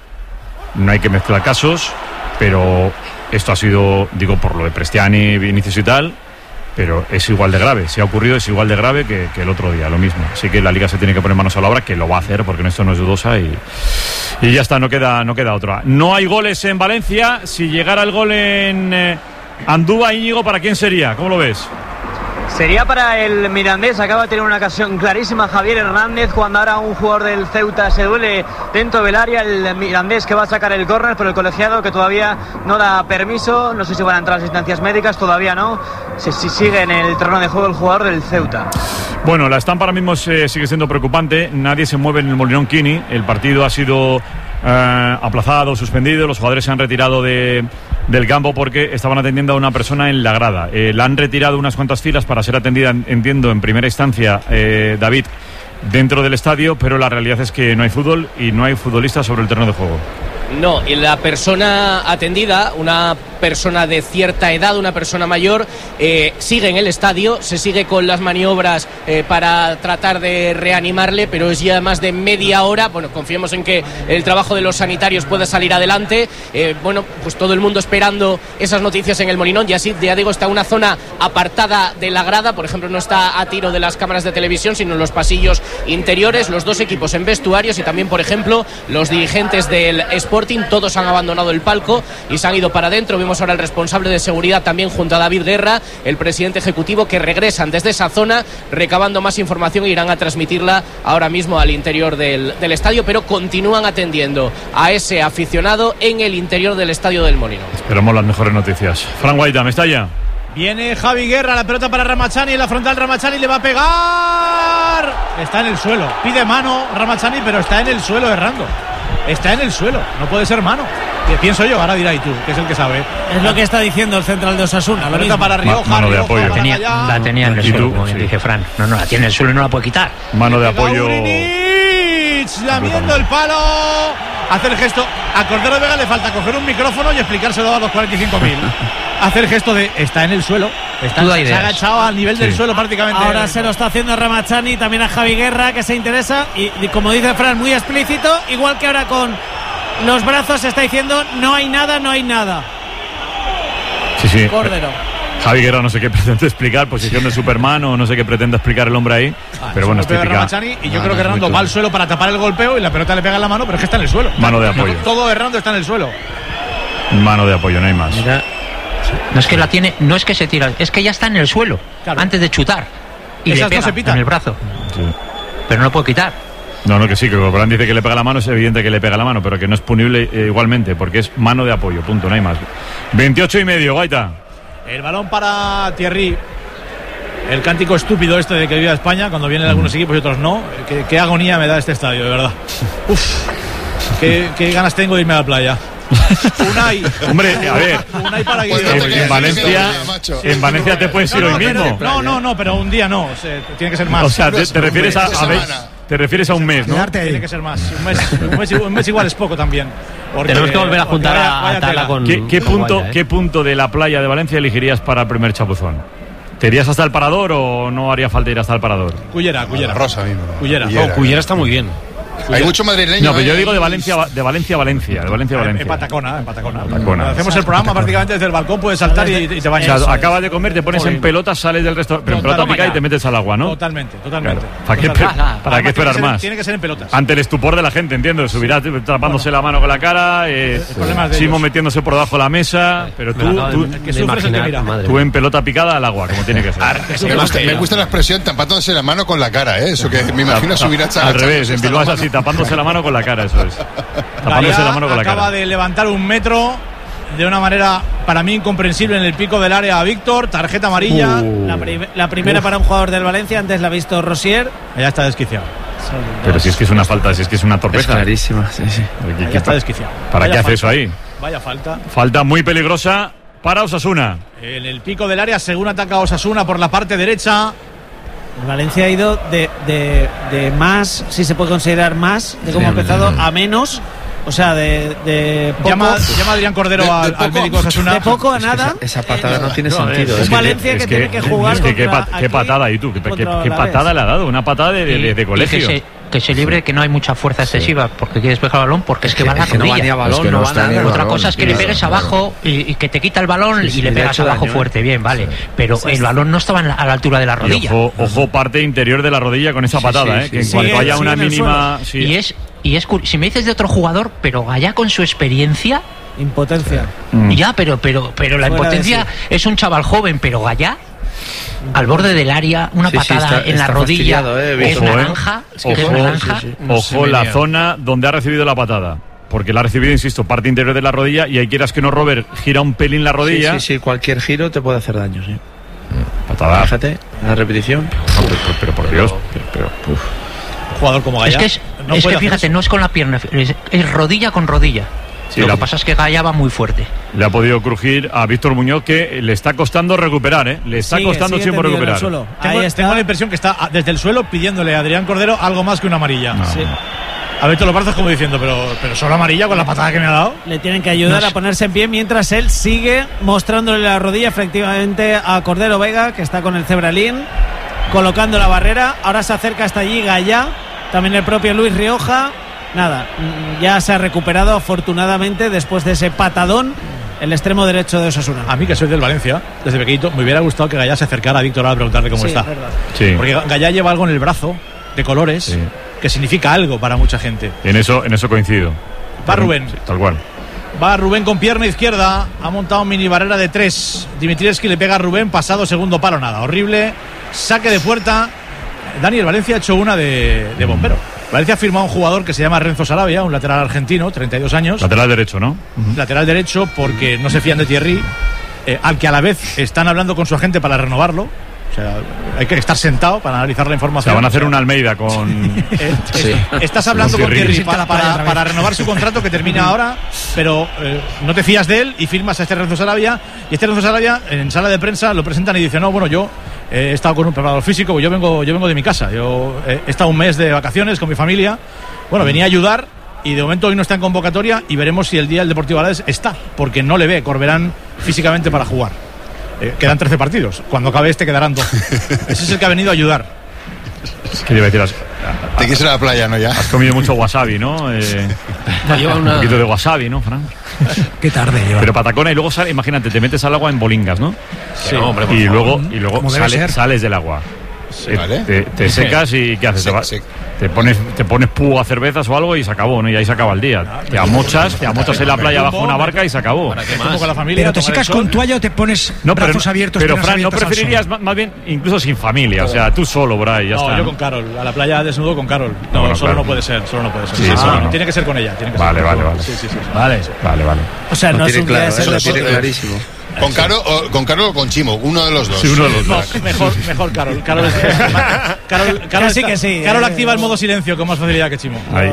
No hay que mezclar casos, pero esto ha sido, digo, por lo de Prestiani, Vinicius y tal, pero es igual de grave. Si ha ocurrido es igual de grave que, que el otro día, lo mismo. Así que la Liga se tiene que poner manos a la obra, que lo va a hacer, porque esto no es dudosa, y, y ya está, no queda, no queda otra. No hay goles en Valencia. Si llegara el gol en eh, Andúba, Íñigo, ¿para quién sería? ¿Cómo lo ves? Sería para el Mirandés, acaba de tener una ocasión clarísima Javier Hernández, cuando ahora un jugador del Ceuta se duele dentro del área, el Mirandés que va a sacar el córner, pero el colegiado que todavía no da permiso, no sé si van a entrar las instancias médicas, todavía no, si, si sigue en el terreno de juego el jugador del Ceuta. Bueno, la estampa ahora mismo se, sigue siendo preocupante, nadie se mueve en el Molinón Quini, el partido ha sido eh, aplazado, suspendido, los jugadores se han retirado de... del campo porque estaban atendiendo a una persona en la grada. Eh, la han retirado unas cuantas filas para ser atendida, entiendo, en primera instancia, eh, David, dentro del estadio, pero la realidad es que no hay fútbol y no hay futbolistas sobre el terreno de juego. No, y la persona atendida, una persona de cierta edad, una persona mayor, eh, sigue en el estadio, se sigue con las maniobras eh, para tratar de reanimarle, pero es ya más de media hora. Bueno, confiemos en que el trabajo de los sanitarios pueda salir adelante. Eh, bueno, pues todo el mundo esperando esas noticias en el Molinón. Ya sí, ya digo, está una zona apartada de la grada, por ejemplo, no está a tiro de las cámaras de televisión, sino en los pasillos interiores, los dos equipos en vestuarios y también, por ejemplo, los dirigentes del Sporting, todos han abandonado el palco y se han ido para adentro. Vemos ahora el responsable de seguridad también junto a David Guerra, el presidente ejecutivo, que regresan desde esa zona recabando más información e irán a transmitirla ahora mismo al interior del, del estadio, pero continúan atendiendo a ese aficionado en el interior del estadio del Molinón. Esperamos las mejores noticias. Fran Guaita, ¿me está ya? Viene Javi Guerra, la pelota para Ramachani, en la frontal Ramachani le va a pegar. Está en el suelo, pide mano Ramachani, pero está en el suelo errando. Está en el suelo, no puede ser mano. Que pienso yo, ahora dirá y tú, que es el que sabe. Es lo que está diciendo el central de Osasuna. La pelota para Rioja, Ma- mano de Rioja, apoyo. para Tenía, la tenía en el suelo, como sí. dice Fran. No, no, la tiene en el suelo y no la puede quitar. Mano de apoyo. Gaurini. lamiendo el palo. Hace el gesto. A Cordero Vega le falta coger un micrófono y explicárselo a los cuarenta y cinco mil. Hace el gesto de está en el suelo. Está, se ha agachado al nivel sí. del suelo prácticamente. Ahora se lo está haciendo Ramachani, también a Javi Guerra, que se interesa. Y, y como dice Fran, muy explícito. Igual que ahora con los brazos se está diciendo no hay nada, no hay nada. Sí, sí. Cordero. Javi Guerra no sé qué pretende explicar, posición de Superman o no sé qué pretende explicar el hombre ahí. Ah, pero bueno, es típica. Ramachani, y yo ah, creo que Hernando va al suelo para tapar el golpeo y la pelota le pega en la mano, pero es que está en el suelo. Mano de apoyo. Todo Hernando está en el suelo. Mano de apoyo, no hay más. Mira, no es que la tiene, no es que se tira, es que ya está en el suelo claro. antes de chutar y Esas le pega no se pitan. En el brazo. Sí. Pero no lo puede quitar. No, no, que sí, que Corporán dice que le pega la mano, es evidente que le pega la mano, pero que no es punible eh, igualmente, porque es mano de apoyo, punto, no hay más. veintiocho y medio, Gaita. El balón para Thierry. El cántico estúpido este de que viva España, cuando vienen algunos equipos y otros no. Qué, qué agonía me da este estadio, de verdad. Uf, qué, qué ganas tengo de irme a la playa. Unai. Hombre, a ver. Unai para pues no en, en Valencia, en Valencia te puedes ir no, no, hoy mismo. No, no, no, pero un día no. O sea, tiene que ser más. O sea, te, te refieres a, a ver, te refieres a un mes, ¿no? Tiene que ser más. Un mes, un mes, un mes igual es poco también. Porque, Tenemos que volver a juntar vaya, vaya a Tala con. ¿Qué, qué con punto, Guaya, ¿eh? ¿Qué punto de la playa de Valencia elegirías para el primer chapuzón? ¿Te irías hasta el Parador o no haría falta ir hasta el Parador? Cullera, Cullera. Rosa mismo. Cullera. Cullera, oh, Cullera está muy bien. Hay mucho madrileño. No, pero yo ¿eh? digo de Valencia, de Valencia a Valencia, de Valencia a Valencia. En Patacona, en Patacona. Patacona. Hacemos el programa prácticamente desde el balcón, puedes saltar y, y te bañas. O sea, acabas de comer, te pones en pelotas, sales del restaurante, pero en pelota picada y te metes al agua, ¿no? Totalmente, totalmente. Claro. ¿Para qué, para para qué esperar más? Tiene que ser en pelotas. Ante el estupor de la gente, entiendo. Subirá tapándose bueno. la mano con la cara, eh, Simo metiéndose por debajo de la mesa, pero tú, tú, que sufres el que mira. Tú en pelota picada al agua, como tiene que ser. Me gusta, me gusta la expresión tapándose la mano con la cara, ¿eh? Eso que me imagino subir a Al revés, en Bilbao es así, tapándose la mano con la cara, eso es. Tapándose la mano con la cara. Acaba de levantar un metro de una manera para mí incomprensible en el pico del área a Víctor, tarjeta amarilla. Uh. La, prim la primera Uf. para un jugador del Valencia, antes la ha visto Rosier. Ya está desquiciado. Pero si es que es una falta, si es que es una torpeza. Es clarísima, sí, sí. Ya está desquiciado. ¿Para Vaya qué hace eso ahí? Vaya falta. Falta muy peligrosa para Osasuna. En el pico del área, según ataca Osasuna por la parte derecha. Valencia ha ido de, de, de más, si se puede considerar más, de cómo sí, ha empezado, a menos. O sea, de, de poco. Llama, llama Adrián Cordero de, al, de al médico Osasuna. De poco a nada. Esa, esa patada eh, no tiene no, sentido. Es, es Valencia que, que tiene que jugar. Es que qué, pat, qué patada, ¿y tú? ¿Qué, qué, qué patada le ha dado? Una patada de, de, de colegio. Que se, que se libre, que no hay mucha fuerza excesiva sí. porque quiere despejar el balón, porque es que, es que va a la rodilla. No va ni a balón, es que no, no va nada. Otra cosa es que le pegues abajo y, y que te quita el balón sí, sí, y le pegas abajo daño, fuerte, bien, vale. Sí. Pero sí, el balón no estaba a la altura de la rodilla. Ojo, ojo, parte interior de la rodilla con esa patada, ¿eh? Que en cuanto haya una mínima. Y es. Y es si me dices de otro jugador, pero Gaya con su experiencia. Impotencia. Mm. Ya, pero, pero, pero la Fuera impotencia es un chaval joven, pero Gaya. Al borde del área, una sí, patada sí, está, en la rodilla, eh, es ojo, naranja, eh. es ojo, naranja. Sí, sí. Ojo la zona donde ha recibido la patada. Porque la ha recibido, insisto, parte interior de la rodilla y ahí quieras que no, Robert, gira un pelín la rodilla. Sí, sí, sí, cualquier giro te puede hacer daño, sí. Patada. Fíjate, la repetición. No, pero, pero, pero por Dios, pero, pero uf. Un jugador como Gaya. Es que, es, no es que fíjate, eso. no es con la pierna, es, es rodilla con rodilla. Sí, Lo la, que pasa es que Gaya va muy fuerte. Le ha podido crujir a Víctor Muñoz, que le está costando recuperar, ¿eh? Le está sigue, costando sigue tiempo recuperar. Tengo, tengo la impresión que está desde el suelo pidiéndole a Adrián Cordero algo más que una amarilla. No, sí. A Beto los brazos como diciendo, pero, pero solo amarilla con la patada que me ha dado. Le tienen que ayudar no a ponerse en pie mientras él sigue mostrándole la rodilla efectivamente a Cordero Vega, que está con el cebralín, colocando la barrera. Ahora se acerca hasta allí Gaya, también el propio Luis Rioja. Nada, ya se ha recuperado afortunadamente después de ese patadón el extremo derecho de Osasuna. A mí, que soy del Valencia, desde pequeñito, me hubiera gustado que Gaya se acercara a Víctor a preguntarle cómo sí, está. Sí. Porque Gaya lleva algo en el brazo de colores sí. que significa algo para mucha gente. En eso, en eso coincido. Va Rubén. Sí, tal cual. Va Rubén con pierna izquierda, ha montado mini barrera de tres. Dimitrievski le pega a Rubén, pasado segundo palo, nada. Horrible, saque de puerta. Daniel Valencia ha hecho una de, de bombero. Valencia ha firmado a un jugador que se llama Renzo Sarabia, un lateral argentino, treinta y dos años. Lateral derecho, ¿no? Uh-huh. Lateral derecho porque no se fían de Thierry, eh, al que a la vez están hablando con su agente para renovarlo. O sea, hay que estar sentado para analizar la información. O sea, van a hacer una Almeida con... eh, sí. Estás hablando con Thierry, Thierry para, para, para renovar su contrato que termina ahora, pero eh, no te fías de él y firmas a este Renzo Sarabia. Y este Renzo Sarabia en sala de prensa lo presentan y dice, no, bueno, yo he estado con un preparador físico. Yo vengo, yo vengo de mi casa. Yo he estado un mes de vacaciones con mi familia. Bueno, venía a ayudar y de momento hoy no está en convocatoria y veremos si el día del Deportivo Alavés está, porque no le ve Corberán físicamente para jugar. Eh, quedan trece partidos. Cuando acabe este quedarán doce. Ese es el que ha venido a ayudar. ¿Qué iba a decir? Te quise ir a la playa, ¿no? Ya. Has comido mucho wasabi, ¿no? Eh, lleva una... Un poquito de wasabi, ¿no, Fran? Qué tarde lleva. Pero patacona y luego sale, imagínate, te metes al agua en bolingas, ¿no? Sí. No, hombre, y, favor. luego, y luego Como debe sale, ser. sales del agua. Sí, vale. Te, te secas y ¿qué haces? Sí, te, va- sí. te pones te pones púa a cervezas o algo y se acabó, ¿no? Y ahí se acaba el día. Te amochas, te amochas en la playa bajo una barca y se acabó. ¿Para qué más? Con la familia, Pero te tomar el secas sol. con toalla o te pones No, pero, brazos abiertos. pero piernas Fran, ¿no abiertas al sol? preferirías más, más bien incluso sin familia? O sea, tú solo por ahí, ya No, está. yo ¿no? con Carol. A la playa desnudo con Carol. No, Bueno, solo claro. no puede ser. Solo no puede ser. Sí, Sí, solo sí, no. Tiene que ser con ella. Tiene que Vale, ser con vale, ella. vale. Sí, sí, sí. Vale, vale, vale. O sea, no es un día de ser eso lo deporte. tiene clarísimo. ¿Con Caro o con Carol o con Chimo? Uno de los dos. Sí, uno de los No, dos. mejor, mejor Carol. Carol, es, Carol, Carol, Que sí, está- que sí, Carol eh. activa el modo silencio con más facilidad que Chimo. Ahí.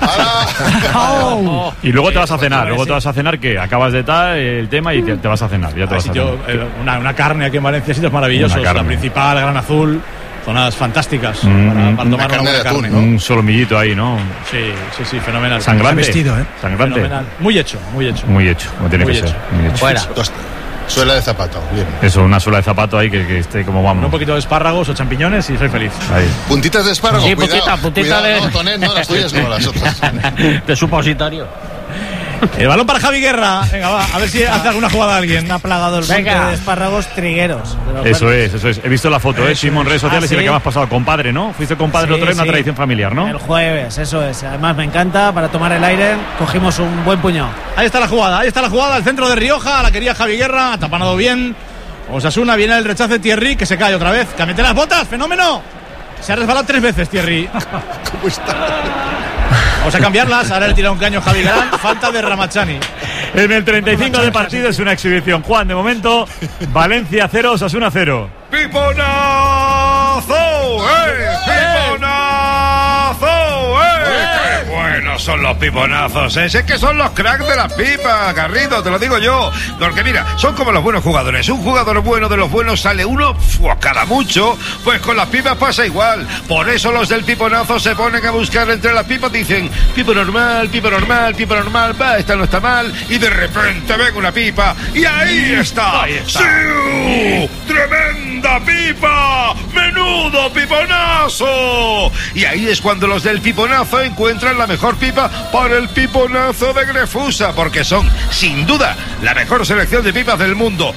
¡Oh! Y luego te vas a cenar, luego te vas a cenar que acabas de tal el tema y te, te vas a cenar, ya te Hay vas a sitio, cenar. eh, una, una carne aquí en Valencia, sitios maravillosos. Una carne. La principal, Gran Azul, zonas fantásticas Mm, para, para una tomar una carne buena de atún, carne. Un solomillito ahí, ¿no? Sí, sí, sí, fenomenal. Sangrante. Está vestido, ¿eh? Sangrante. Fenomenal. Muy hecho, muy hecho. Muy hecho, como tiene Muy que hecho. ser. Muy hecho. Fuera. Dos- Suela de zapato. Bien. Eso, una suela de zapato ahí que, que esté como Con un vamos. poquito de espárragos o champiñones y soy feliz. Ahí. Puntitas de espárrago. Sí, cuidado, puntita, puntita cuidado, de- No, Tonet, no, las tuyas no, las otras. De supositorio. El balón para Javi Guerra. Venga, va, a ver si hace alguna jugada alguien. Está plagado el Venga. monte de espárragos trigueros. Pero Eso bueno, es, eso es. He visto la foto, ¿eh? Simón, en redes sociales Ah, y la ¿sí? que me has pasado. Compadre, ¿no? Fuiste compadre Sí, otra vez, una sí. tradición familiar, ¿no? El jueves, eso es. Además me encanta, para tomar el aire cogimos un buen puñado. Ahí está la jugada, ahí está la jugada. El centro de Rioja, la quería Javi Guerra. Ha tapanado bien. Osasuna, viene el rechace de Thierry, que se cae otra vez. Que mete las botas, fenómeno. Se ha resbalado tres veces Thierry. ¿Cómo está? Vamos a cambiarlas. Ahora le tira un caño Javi Galán. Falta de Ramachani. En el treinta y cinco de partido es una exhibición. Juan, de momento, Valencia cero, Osasuna cero. ¡Piponazo! ¡Eh! ¡Piponazo! ¡Eh! ¡Qué buenos son los piponazos! ¿Eh? Es que son los cracks de las pipas, Garrido, te lo digo yo. Porque mira, son como los buenos jugadores. Un jugador bueno de los buenos sale uno ¡fua! Cada mucho. Pues con las pipas pasa igual. Por eso los del piponazo se ponen a buscar entre las pipas. Dicen, pipo normal, pipo normal, pipo normal. Va, esta no está mal. Y de repente ven una pipa. Y ahí está. Ahí está. ¡Sí! ¡Tremenda pipa! ¡Menudo piponazo! Y ahí es cuando los del piponazo encuentran la mejor pipa para el piponazo de Grefusa, porque son, sin duda, la mejor selección de pipas del mundo.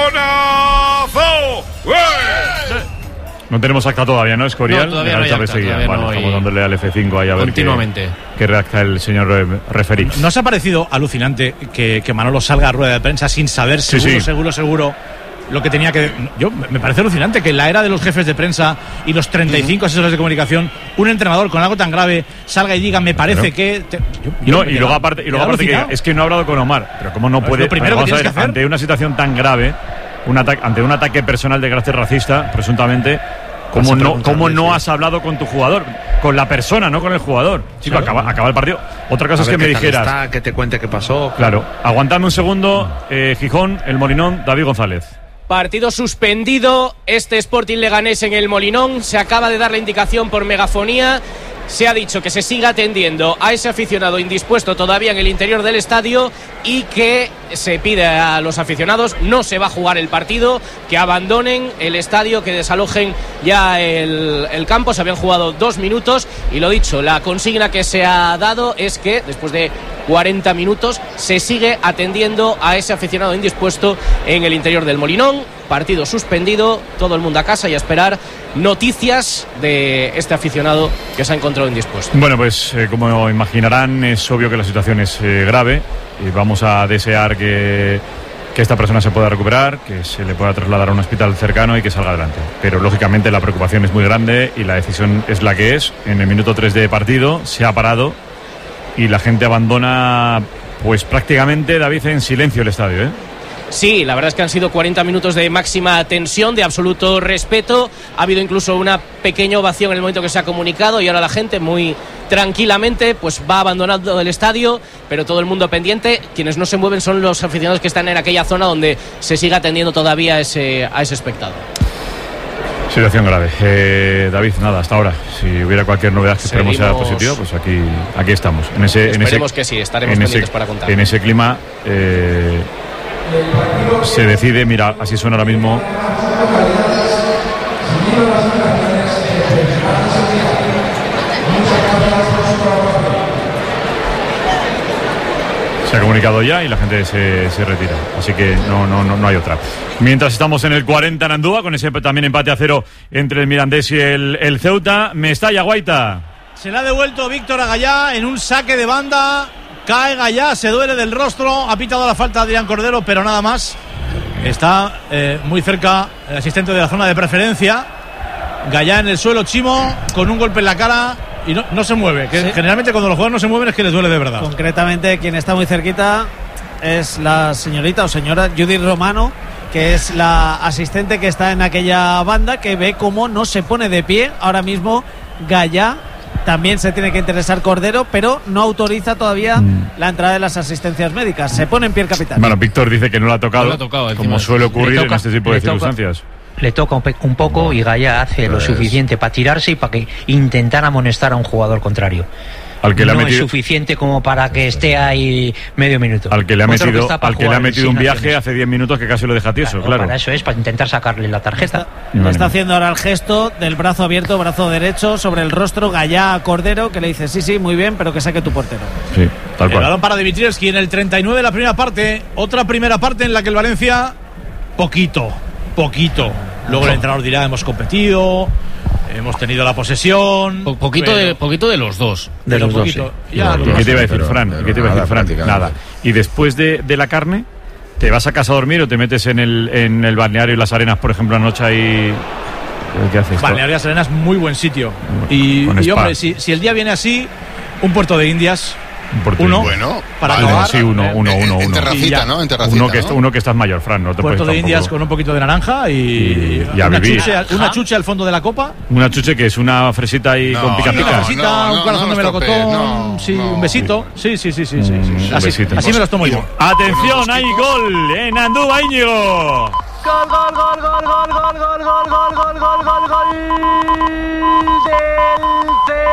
¡Piponazo! ¡Eh! No tenemos acta todavía, ¿no, Escorial? No, todavía De la no hay alta acta, perseguida. todavía Vale, no hay- estamos dándole al F cinco ahí a ver Continuamente. qué, qué redacta el señor eh, referí. ¿No os ha parecido alucinante que, que Manolo salga a rueda de prensa sin saber Sí, seguro, sí. seguro, seguro lo que tenía que... Yo me parece alucinante que en la era de los jefes de prensa y los treinta y cinco asesores de comunicación, un entrenador con algo tan grave salga y diga, me parece Claro. que... te- yo- yo No, me y quedaba- luego aparte, y me luego quedaba aparte que alucinado. es que no ha hablado con Omar. Pero cómo no Pues puede. lo primero vamos que a tienes ver, que hacer. ante una situación tan grave, un ataque, ante un ataque personal de carácter racista, presuntamente, ¿cómo Vas a no, preguntarle, cómo no sí. has hablado con tu jugador? Con la persona, no con el jugador. Chico, Claro. acaba, acaba el partido. Otra cosa A es ver que me qué tal dijeras. está, que te cuente qué pasó. Claro, aguantadme un segundo. eh, Gijón, el Molinón, David González. Partido suspendido, este Sporting Leganés en el Molinón, se acaba de dar la indicación por megafonía, se ha dicho que se siga atendiendo a ese aficionado indispuesto todavía en el interior del estadio y que se pide a los aficionados, no se va a jugar el partido, que abandonen el estadio, que desalojen ya el, el campo. Se habían jugado dos minutos y lo dicho, la consigna que se ha dado es que después de cuarenta minutos se sigue atendiendo a ese aficionado indispuesto en el interior del Molinón. Partido suspendido, todo el mundo a casa y a esperar noticias de este aficionado que se ha encontrado indispuesto. Bueno, pues eh, como imaginarán, es obvio que la situación es eh, grave y vamos a desear que, que esta persona se pueda recuperar, que se le pueda trasladar a un hospital cercano y que salga adelante. Pero lógicamente la preocupación es muy grande y la decisión es la que es. En el minuto tres de partido se ha parado y la gente abandona, pues prácticamente, David, en silencio el estadio, ¿eh? Sí, la verdad es que han sido cuarenta minutos de máxima tensión, de absoluto respeto. Ha habido incluso una pequeña ovación en el momento que se ha comunicado y ahora la gente muy tranquilamente pues va abandonando el estadio, pero todo el mundo pendiente. Quienes no se mueven son los aficionados que están en aquella zona donde se sigue atendiendo todavía a ese, a ese espectador. Situación grave. Eh, David, nada, hasta ahora. Si hubiera cualquier novedad que esperemos sea Seguimos- positiva, pues aquí, aquí estamos. En ese, en Esperemos ese, que sí, estaremos en pendientes ese, para contar. En ese clima eh, se decide, mira, así suena ahora mismo. Se ha comunicado ya y la gente se, se retira. Así que no, no, no, no hay otra. Mientras estamos en el cuarenta en Andúa, con ese también empate a cero entre el Mirandés y el, el Ceuta. Mestalla, Guaita. Se le ha devuelto Víctor a Gallá en un saque de banda. Cae Gallá, se duele del rostro. Ha pitado la falta Adrián Cordero, pero nada más. Está eh, muy cerca el asistente de la zona de preferencia. Gallá en el suelo, Chimo, con un golpe en la cara. Y no, no se mueve. Que Sí. Generalmente cuando los jugadores no se mueven es que les duele de verdad. Concretamente, quien está muy cerquita es la señorita o señora Judith Romano, que es la asistente que está en aquella banda, que ve cómo no se pone de pie ahora mismo Gallá. También se tiene que interesar Cordero, pero no autoriza todavía Mm. la entrada de las asistencias médicas. Se pone en pie el capitán. Bueno, Víctor dice que no lo ha tocado, No lo ha tocado, encima. como suele ocurrir Le toca- en este tipo de le toca- circunstancias. Le toca un, pe- un poco y Gallá hace lo Pues- suficiente para tirarse y para que intentar amonestar a un jugador contrario. Al que le ha no es metido- suficiente como para que esté ahí medio minuto. Al que le ha Otro metido, está para al que le jugar ha metido un sin viaje acciones. hace diez minutos que casi lo deja tieso, claro. Para eso es, para intentar sacarle la tarjeta. Le está haciendo ahora el gesto del brazo abierto, brazo derecho, sobre el rostro, Gallá a Cordero, que le dice, sí, sí, muy bien, pero que saque tu portero. Sí, tal El cual. balón para Dimitrievski en el treinta y nueve de la primera parte. Otra primera parte en la que el Valencia, poquito, poquito. Luego el entrenador dirá, hemos competido, hemos tenido la posesión. Po- poquito, pero- de, poquito de los dos. De los dos, poquito. sí. Ya, ¿Y qué te iba a decir, pero- Fran? pero ¿Qué te iba a decir, nada, Fran? prácticamente. Nada. Y después de, de la carne, ¿te vas a casa a dormir o te metes en el, en el balneario y las arenas, por ejemplo, anoche ahí? ¿Qué haces? Balneario Serena es muy buen sitio. Y, Con y, spa. hombre, si, si el día viene así, un puerto de Indias, Un Puerto uno, Bueno, para vale. acabar. Sí, uno, uno, En- uno, en uno. terracita, Y ya. ¿no? En terracita, Uno que, ¿no? uno que estás mayor, Fran, no te Puerto puedes de Indias tampoco- con un poquito de naranja y, Y- y a una, vivir. chuche, una chuche al fondo de la copa. Una chuche que es una fresita ahí No, con pica no, pica. Una cosita, no, un no, corazón no de los toques, melocotón, no, sí, no. un besito. Sí, sí, sí, sí, sí, sí. Mm, un Así, besito. así me los tomo yo. Atención, hay gol en Andúba, Íñigo. Gol, gol, gol, gol, gol, gol, gol, gol, gol, gol, gol, gol, gol del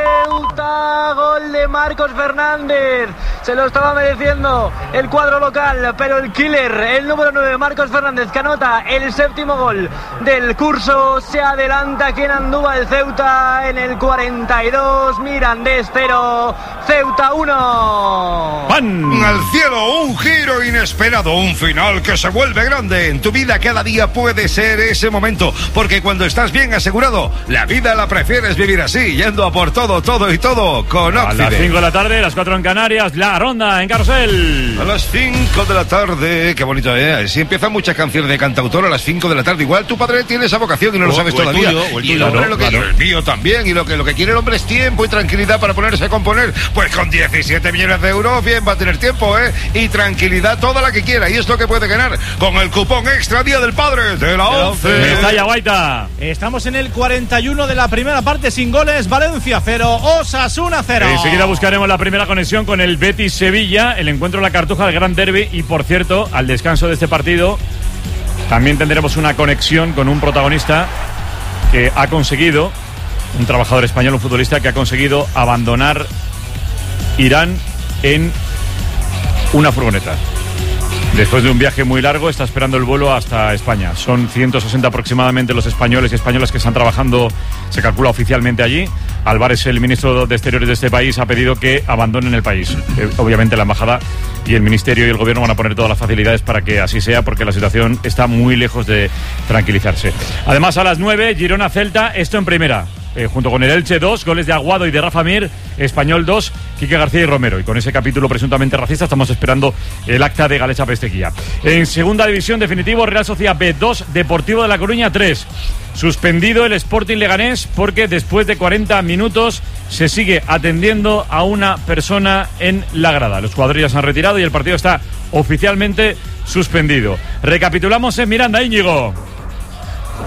Ceuta, gol de Marcos Fernández. Se lo estaba mereciendo el cuadro local, pero el killer, el número nueve, Marcos Fernández, que anota el séptimo gol del curso, se adelanta aquí en Andúba el Ceuta en el cuarenta y dos, Mirandés cero, Ceuta uno. ¡Pan! Al cielo, un giro inesperado, un final que se vuelve grande. En tu vida cada día puede ser ese momento, porque cuando estás bien asegurado, la vida la prefieres vivir así, yendo a por todo, todo y todo con A las Occident. cinco de la tarde, las cuatro en Canarias, la ronda en Carrusel. A las cinco de la tarde, qué bonito, ¿eh? Si empiezan muchas canciones de cantautor a las cinco de la tarde, igual tu padre tiene esa vocación y no lo O- sabes o el todavía. tuyo, o el y el tuyo, hombre claro, lo que claro. el mío también, y lo que lo que quiere el hombre es tiempo y tranquilidad para ponerse a componer. Pues con diecisiete millones de euros, bien, va a tener tiempo, ¿eh? Y tranquilidad toda la que quiera. Y es lo que puede ganar con el cupón extra Día del Padre de la ONCE. Mestalla, Guaita. Estamos en el cuarenta y uno de la primera parte sin goles. Valencia cero, Osasuna cero. Enseguida buscaremos la primera conexión con el Betis Sevilla, el encuentro de la Cartuja del Gran Derby. Y por cierto, al descanso de este partido, también tendremos una conexión con un protagonista que ha conseguido, un trabajador español, un futbolista que ha conseguido abandonar Irán en una furgoneta. Después de un viaje muy largo, está esperando el vuelo hasta España. Son ciento sesenta aproximadamente los españoles y españolas que están trabajando, se calcula oficialmente allí. Álvarez, el ministro de Exteriores de este país, ha pedido que abandonen el país. Eh, obviamente la embajada y el ministerio y el gobierno van a poner todas las facilidades para que así sea, porque la situación está muy lejos de tranquilizarse. Además, a las nueve, Girona-Celta, esto en primera. Eh, junto con el Elche dos, goles de Aguado y de Rafa Mir, Español dos, Quique García y Romero. Y con ese capítulo presuntamente racista estamos esperando el acta de Galecha Pesteguía. En segunda división, definitivo, Real Sociedad B dos, Deportivo de La Coruña tres. Suspendido el Sporting Leganés porque después de cuarenta minutos se sigue atendiendo a una persona en la grada. Los jugadores ya se han retirado y el partido está oficialmente suspendido. Recapitulamos en Miranda, Íñigo.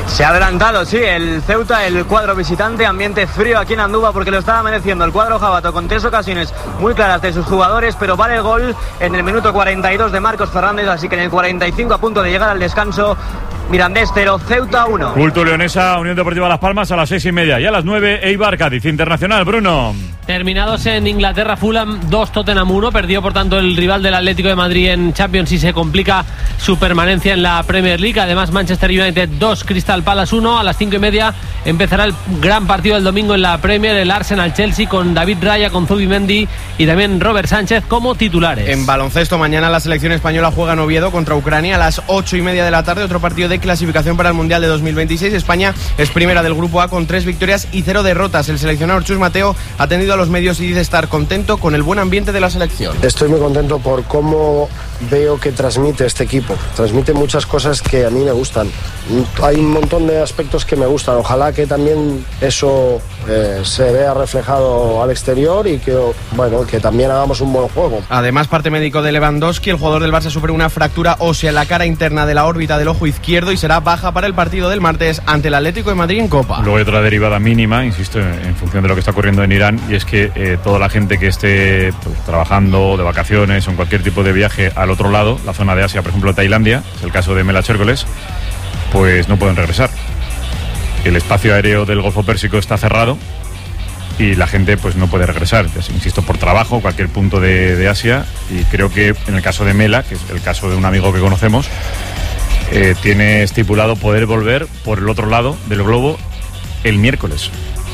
Se ha adelantado, sí, el Ceuta, el cuadro visitante, ambiente frío aquí en Andúba porque lo estaba mereciendo el cuadro jabato con tres ocasiones muy claras de sus jugadores, pero vale el gol en el minuto cuarenta y dos de Marcos Fernández, así que en el cuarenta y cinco, a punto de llegar al descanso, Mirandés cero, Ceuta uno. Culto Leonesa, Unión Deportiva Las Palmas a las seis y media y a las nueve Eibar Cádiz Internacional. Bruno. Terminados en Inglaterra, Fulham dos, Tottenham uno. Perdió por tanto el rival del Atlético de Madrid en Champions y se complica su permanencia en la Premier League. Además, Manchester United dos, Crystal Palace uno. A las cinco y media empezará el gran partido del domingo en la Premier, el Arsenal-Chelsea, con David Raya, con Zubimendi y también Robert Sánchez como titulares. En baloncesto, mañana la selección española juega en Oviedo contra Ucrania a las ocho y media de la tarde. Otro partido de clasificación para el Mundial de dos mil veintiséis. España es primera del Grupo A con tres victorias y cero derrotas. El seleccionador Chus Mateo ha atendido a los medios y dice estar contento con el buen ambiente de la selección. Estoy muy contento por cómo veo que transmite este equipo. Transmite muchas cosas que a mí me gustan. Hay un montón de aspectos que me gustan. Ojalá que también eso eh, se vea reflejado al exterior y que, bueno, que también hagamos un buen juego. Además, parte médico de Lewandowski, el jugador del Barça sufre una fractura ósea en la cara interna de la órbita del ojo izquierdo y será baja para el partido del martes ante el Atlético de Madrid en Copa. Luego hay otra derivada mínima, insisto, en función de lo que está ocurriendo en Irán, y es que eh, toda la gente que esté pues, trabajando de vacaciones o en cualquier tipo de viaje al otro lado, la zona de Asia, por ejemplo Tailandia, es el caso de Mela Chércoles, pues no pueden regresar. El espacio aéreo del Golfo Pérsico está cerrado y la gente pues no puede regresar, insisto, por trabajo, cualquier punto de, de Asia, y creo que en el caso de Mela, que es el caso de un amigo que conocemos, eh, tiene estipulado poder volver por el otro lado del globo el miércoles.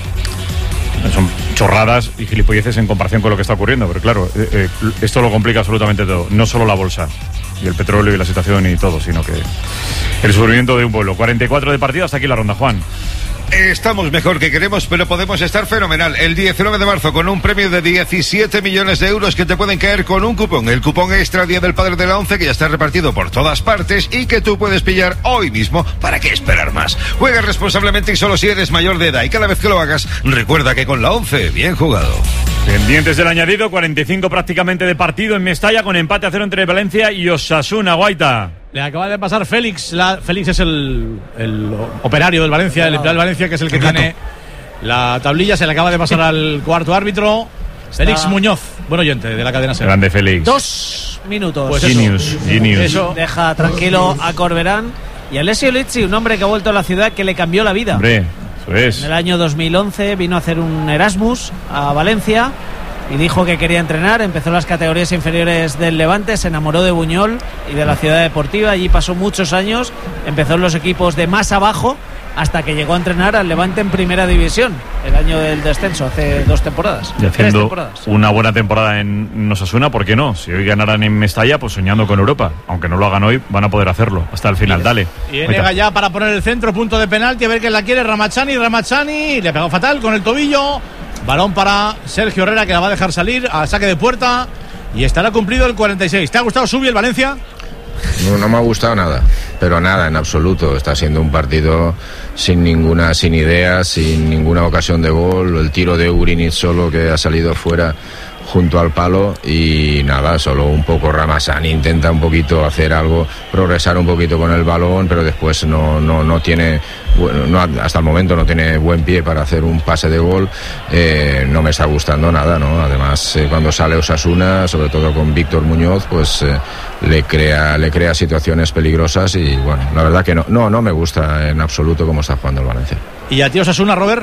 Son chorradas y gilipolleces en comparación con lo que está ocurriendo, pero claro, eh, eh, esto lo complica absolutamente todo, no solo la bolsa y el petróleo y la situación y todo, sino que el sufrimiento de un vuelo. cuarenta y cuatro de partido, hasta aquí la ronda, Juan. Estamos mejor que queremos, pero podemos estar fenomenal. El diecinueve de marzo con un premio de diecisiete millones de euros que te pueden caer con un cupón. El cupón extra Día del Padre de la ONCE, que ya está repartido por todas partes y que tú puedes pillar hoy mismo. ¿Para qué esperar más? Juega responsablemente y solo si eres mayor de edad. Y cada vez que lo hagas, recuerda que con la ONCE, bien jugado. Pendientes del añadido, cuarenta y cinco prácticamente de partido en Mestalla, con empate a cero entre Valencia y Osasuna. Guaita. Le acaba de pasar Félix. La, Félix es el, el operario del Valencia, el empleado del Valencia, que es el que tiene la tablilla. Se le acaba de pasar al cuarto árbitro. Está... Félix Muñoz, buen oyente de la cadena SER. Grande Félix. Dos minutos. Pues Genius, Genius. Eso deja tranquilo a Corberán y a Alessio Lizzi, un hombre que ha vuelto a la ciudad, que le cambió la vida. Hombre, eso es. En el año dos mil once vino a hacer un Erasmus a Valencia y dijo que quería entrenar. Empezó las categorías inferiores del Levante, se enamoró de Buñol y de la ciudad deportiva. Allí pasó muchos años, empezó en los equipos de más abajo hasta que llegó a entrenar al Levante en primera división el año del descenso, hace dos temporadas. Y haciendo una buena temporada en Osasuna, ¿por qué no? Si hoy ganaran en Mestalla, pues soñando con Europa. Aunque no lo hagan hoy, van a poder hacerlo hasta el final. Dale. Y Enega ya para poner el centro, punto de penalti, a ver quién la quiere. Ramachani, Ramachani, le ha pegado fatal con el tobillo. Balón para Sergio Herrera, que la va a dejar salir a saque de puerta. Y estará cumplido el cuarenta y seis. ¿Te ha gustado, Subi, el Valencia? No, no me ha gustado nada, pero nada, en absoluto. Está siendo un partido sin ninguna, sin ideas, sin ninguna ocasión de gol. El tiro de Urinich solo, que ha salido fuera junto al palo, y nada, solo un poco Ramazani intenta un poquito hacer algo, progresar un poquito con el balón, pero después no, no, no tiene, bueno, no, hasta el momento no tiene buen pie para hacer un pase de gol. Eh, no me está gustando nada, ¿no? Además, eh, cuando sale Osasuna, sobre todo con Víctor Muñoz, pues eh, le crea, le crea situaciones peligrosas, y bueno, la verdad que no, no, no me gusta en absoluto cómo está jugando el Valencia. ¿Y a ti, Osasuna, Robert?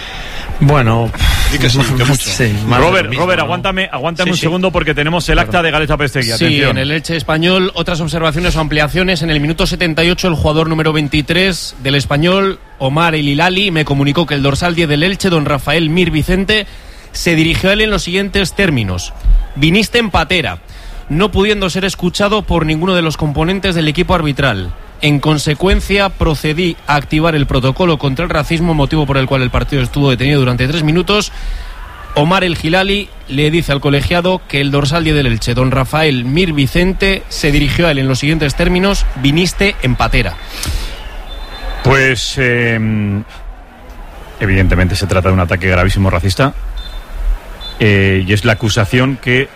Bueno, sí que sí, que mucho. Sí, Robert, mismo, Robert, ¿no? aguántame, aguántame Sí, un sí. segundo, porque tenemos el acta Claro. de Galeta Pestegui. Sí, Atención. en el Elche Español, otras observaciones o ampliaciones. En el minuto setenta y ocho, el jugador número veintitrés del Español, Omar El Hilali, me comunicó que el dorsal diez del Elche, don Rafael Mir Vicente, se dirigió a él en los siguientes términos: viniste en patera, no pudiendo ser escuchado por ninguno de los componentes del equipo arbitral. En consecuencia, procedí a activar el protocolo contra el racismo, motivo por el cual el partido estuvo detenido durante tres minutos. Omar El Hilali le dice al colegiado que el dorsal diez del Elche, don Rafael Mir Vicente, se dirigió a él en los siguientes términos: viniste en patera. Pues eh, evidentemente se trata de un ataque gravísimo racista, eh, y es la acusación que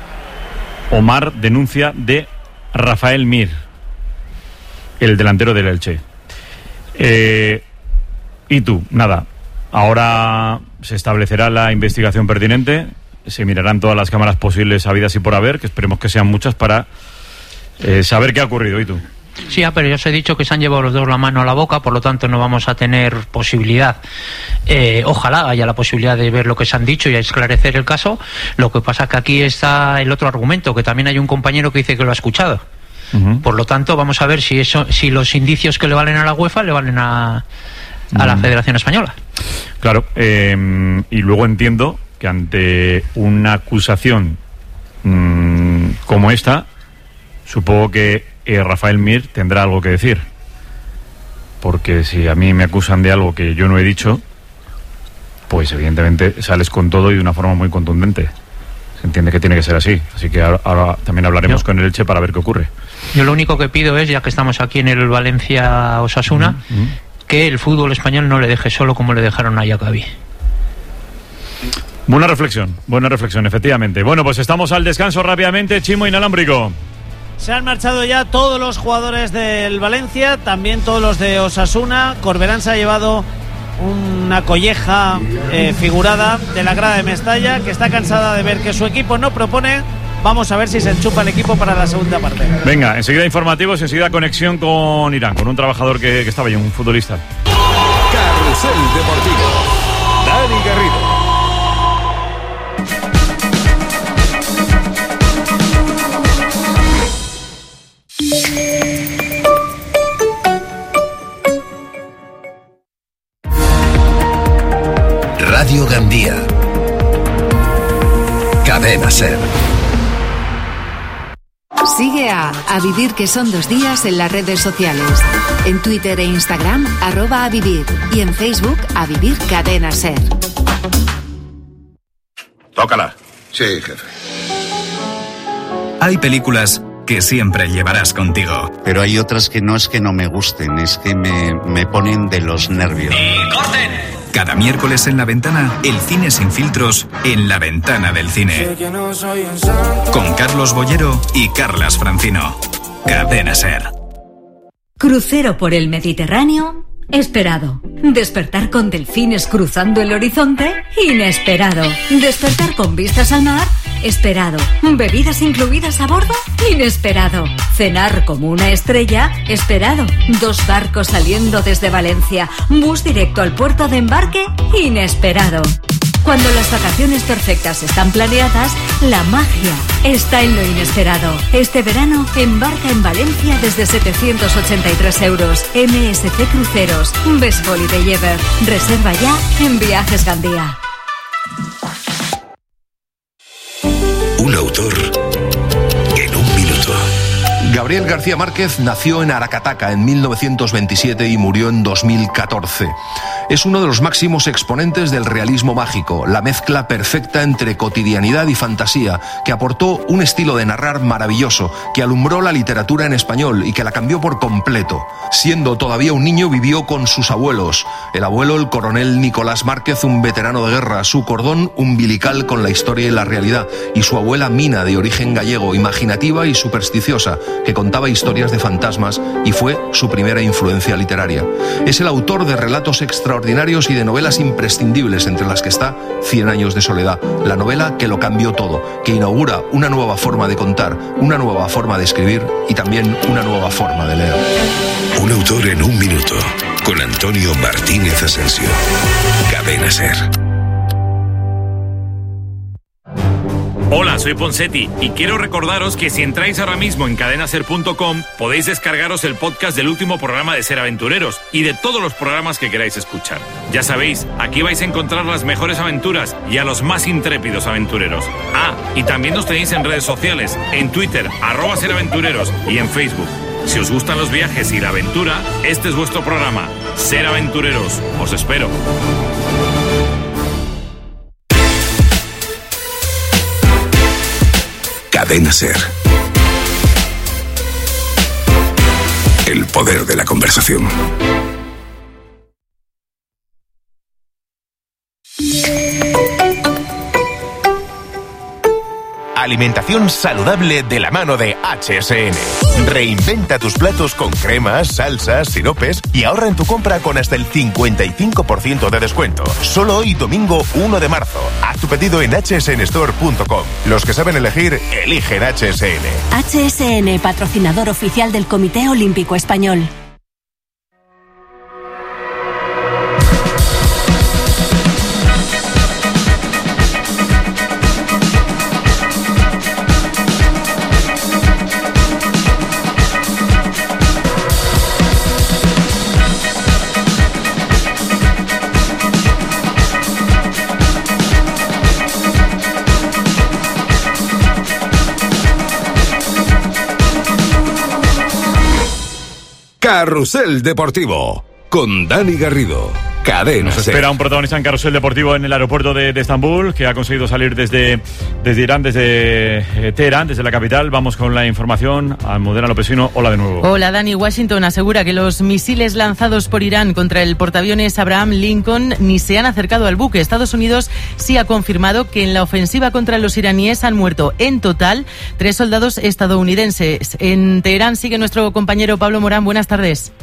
Omar denuncia de Rafael Mir, el delantero del Elche. Eh, y tú, nada, ahora se establecerá la investigación pertinente, se mirarán todas las cámaras posibles habidas y por haber, que esperemos que sean muchas para eh, saber qué ha ocurrido. ¿Y tú? Sí, pero ya os he dicho que se han llevado los dos la mano a la boca, por lo tanto no vamos a tener posibilidad. Eh, ojalá haya la posibilidad de ver lo que se han dicho y esclarecer el caso. Lo que pasa es que aquí está el otro argumento, que también hay un compañero que dice que lo ha escuchado. Uh-huh. Por lo tanto, vamos a ver si eso, si los indicios que le valen a la UEFA le valen a, a uh-huh. la Federación Española. Claro, eh, y luego entiendo que ante una acusación mmm, como esta, supongo que Eh, Rafael Mir tendrá algo que decir, porque si a mí me acusan de algo que yo no he dicho, pues evidentemente sales con todo y de una forma muy contundente. Se entiende que tiene que ser así, así que ahora, ahora también hablaremos yo, con el Elche para ver qué ocurre. Yo lo único que pido es, ya que estamos aquí en el Valencia-Osasuna, uh-huh. que el fútbol español no le deje solo como le dejaron a Yakabi. Buena reflexión, buena reflexión, efectivamente. Bueno, pues estamos al descanso rápidamente. Chimo Inalámbrico. Se han marchado ya todos los jugadores del Valencia, también todos los de Osasuna. Corberán se ha llevado una colleja eh, figurada de la grada de Mestalla, que está cansada de ver que su equipo no propone. Vamos a ver si se enchufa el equipo para la segunda parte. Venga, enseguida informativos, enseguida conexión con Irán, con un trabajador que, que estaba ahí, un futbolista. Carrusel Deportivo. Dani Garrido. Radio Gandía. Cadena Ser. Sigue a A Vivir que son dos días en las redes sociales. En Twitter e Instagram, arroba a vivir. Y en Facebook, A Vivir Cadena Ser. Tócala. Sí, jefe. Hay películas que siempre llevarás contigo. Pero hay otras que no es que no me gusten, es que me, me ponen de los nervios. ¡Y corten! Cada miércoles en La Ventana, el cine sin filtros en La Ventana del Cine. Con Carlos Bollero y Carlas Francino. Cadena Ser. Crucero por el Mediterráneo, esperado. Despertar con delfines cruzando el horizonte, inesperado. Despertar con vistas al mar, esperado. Bebidas incluidas a bordo, inesperado. Cenar como una estrella, esperado. Dos barcos saliendo desde Valencia, bus directo al puerto de embarque, inesperado. Cuando las vacaciones perfectas están planeadas, la magia está en lo inesperado. Este verano embarca en Valencia desde setecientos ochenta y tres euros. M S C Cruceros, Best Holiday Ever. Reserva ya en Viajes Gandía. Un autor en un minuto. Gabriel García Márquez nació en Aracataca en mil novecientos veintisiete y murió en dos mil catorce. Es uno de los máximos exponentes del realismo mágico, la mezcla perfecta entre cotidianidad y fantasía, que aportó un estilo de narrar maravilloso, que alumbró la literatura en español y que la cambió por completo. Siendo todavía un niño vivió con sus abuelos, el abuelo el coronel Nicolás Márquez, un veterano de guerra, su cordón umbilical con la historia y la realidad, y su abuela Mina, de origen gallego, imaginativa y supersticiosa, que contaba historias de fantasmas y fue su primera influencia literaria. Es el autor de relatos extraordinarios y de novelas imprescindibles, entre las que está Cien años de soledad, la novela que lo cambió todo, que inaugura una nueva forma de contar, una nueva forma de escribir y también una nueva forma de leer. Un autor en un minuto, con Antonio Martínez Asensio. Cadena Ser. Hola, soy Ponsetti y quiero recordaros que si entráis ahora mismo en cadenaser punto com podéis descargaros el podcast del último programa de Ser Aventureros y de todos los programas que queráis escuchar. Ya sabéis, aquí vais a encontrar las mejores aventuras y a los más intrépidos aventureros. Ah, y también nos tenéis en redes sociales, en Twitter, arroba Ser Aventureros, y en Facebook. Si os gustan los viajes y la aventura, este es vuestro programa. Ser Aventureros. Os espero. Cadena Ser. El poder de la conversación. Alimentación saludable de la mano de H S N. Reinventa tus platos con cremas, salsas, siropes y ahorra en tu compra con hasta el cincuenta y cinco por ciento de descuento. Solo hoy domingo uno de marzo. Haz tu pedido en h s n store punto com. Los que saben elegir, eligen H S N. H S N, patrocinador oficial del Comité Olímpico Español. Carrusel Deportivo, con Dani Garrido. Cadena Nos espera un protagonista en Carrusel Deportivo en el aeropuerto de, de Estambul, que ha conseguido salir desde, desde Irán, desde eh, Teherán, desde la capital. Vamos con la información. Almudena Lopesino, hola de nuevo. Hola Dani. Washington asegura que los misiles lanzados por Irán contra el portaaviones Abraham Lincoln ni se han acercado al buque. Estados Unidos sí ha confirmado que en la ofensiva contra los iraníes han muerto en total tres soldados estadounidenses. En Teherán sigue nuestro compañero Pablo Morán. Buenas tardes.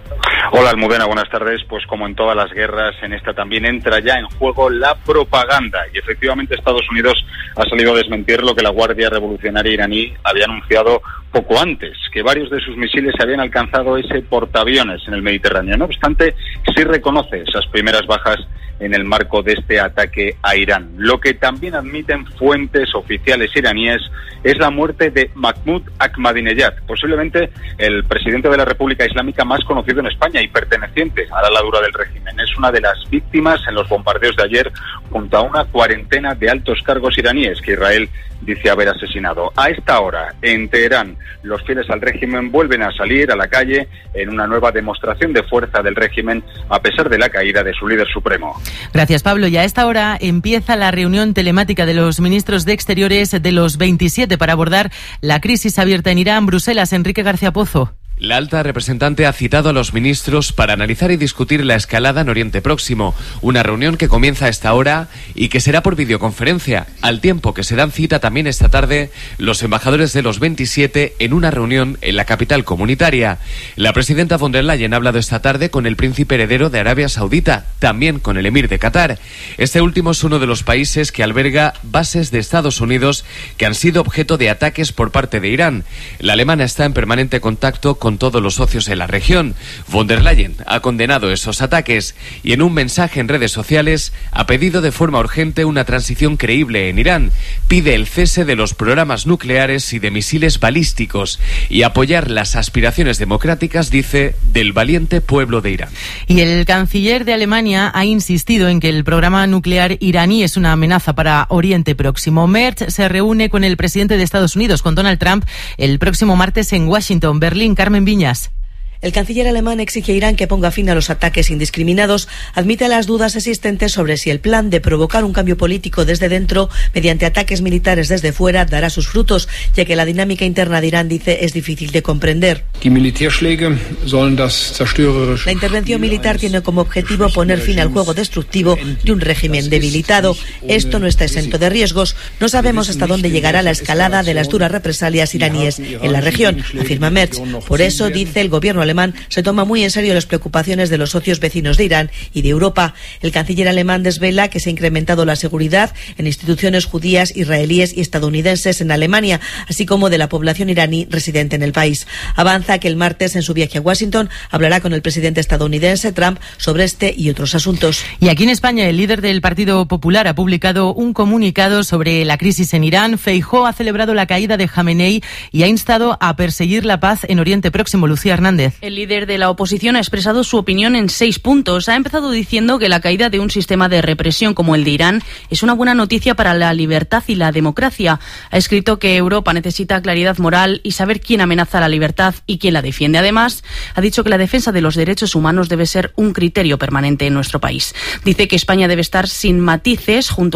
Hola Almudena, buenas tardes. Pues como en todas las guerras, en esta también entra ya en juego la propaganda y efectivamente Estados Unidos ha salido a desmentir lo que la Guardia Revolucionaria iraní había anunciado poco antes, que varios de sus misiles habían alcanzado ese portaaviones en el Mediterráneo. No obstante, sí reconoce esas primeras bajas en el marco de este ataque a Irán. Lo que también admiten fuentes oficiales iraníes es la muerte de Mahmoud Ahmadinejad, posiblemente el presidente de la República Islámica más conocido en España y perteneciente a la ladura del régimen. Es una de las víctimas en los bombardeos de ayer junto a una cuarentena de altos cargos iraníes que Israel dice haber asesinado. A esta hora, en Teherán, los fieles al régimen vuelven a salir a la calle en una nueva demostración de fuerza del régimen a pesar de la caída de su líder supremo. Gracias, Pablo. Y a esta hora empieza la reunión telemática de los ministros de Exteriores de los veintisiete para abordar la crisis abierta en Irán. Bruselas, Enrique García Pozo. La alta representante ha citado a los ministros para analizar y discutir la escalada en Oriente Próximo, una reunión que comienza a esta hora y que será por videoconferencia, al tiempo que se dan cita también esta tarde los embajadores de los veintisiete en una reunión en la capital comunitaria. La presidenta von der Leyen ha hablado esta tarde con el príncipe heredero de Arabia Saudita, también con el emir de Qatar. Este último es uno de los países que alberga bases de Estados Unidos que han sido objeto de ataques por parte de Irán. La alemana está en permanente contacto con con todos los socios en la región. Von der Leyen ha condenado esos ataques y en un mensaje en redes sociales ha pedido de forma urgente una transición creíble en Irán. Pide el cese de los programas nucleares y de misiles balísticos y apoyar las aspiraciones democráticas, dice, del valiente pueblo de Irán. Y el canciller de Alemania ha insistido en que el programa nuclear iraní es una amenaza para Oriente Próximo. Merz se reúne con el presidente de Estados Unidos, con Donald Trump, el próximo martes en Washington. Berlín, Carmen Viñas. El canciller alemán exige a Irán que ponga fin a los ataques indiscriminados, admite las dudas existentes sobre si el plan de provocar un cambio político desde dentro mediante ataques militares desde fuera dará sus frutos, ya que la dinámica interna de Irán, dice, es difícil de comprender. La intervención militar tiene como objetivo poner fin al juego destructivo de un régimen debilitado. Esto no está exento de riesgos. No sabemos hasta dónde llegará la escalada de las duras represalias iraníes en la región, afirma Merz. Por eso, dice, el gobierno alemán se toma muy en serio las preocupaciones de los socios vecinos de Irán y de Europa. El canciller alemán desvela que se ha incrementado la seguridad en instituciones judías, israelíes y estadounidenses en Alemania, así como de la población iraní residente en el país. Avanza que el martes, en su viaje a Washington, hablará con el presidente estadounidense Trump sobre este y otros asuntos. Y aquí en España, el líder del Partido Popular ha publicado un comunicado sobre la crisis en Irán. Feijóo ha celebrado la caída de Jamenei y ha instado a perseguir la paz en Oriente Próximo. Lucía Hernández. El líder de la oposición ha expresado su opinión en seis puntos. Ha empezado diciendo que la caída de un sistema de represión como el de Irán es una buena noticia para la libertad y la democracia. Ha escrito que Europa necesita claridad moral y saber quién amenaza la libertad y quién la defiende. Además, ha dicho que la defensa de los derechos humanos debe ser un criterio permanente en nuestro país. Dice que España debe estar sin matices junto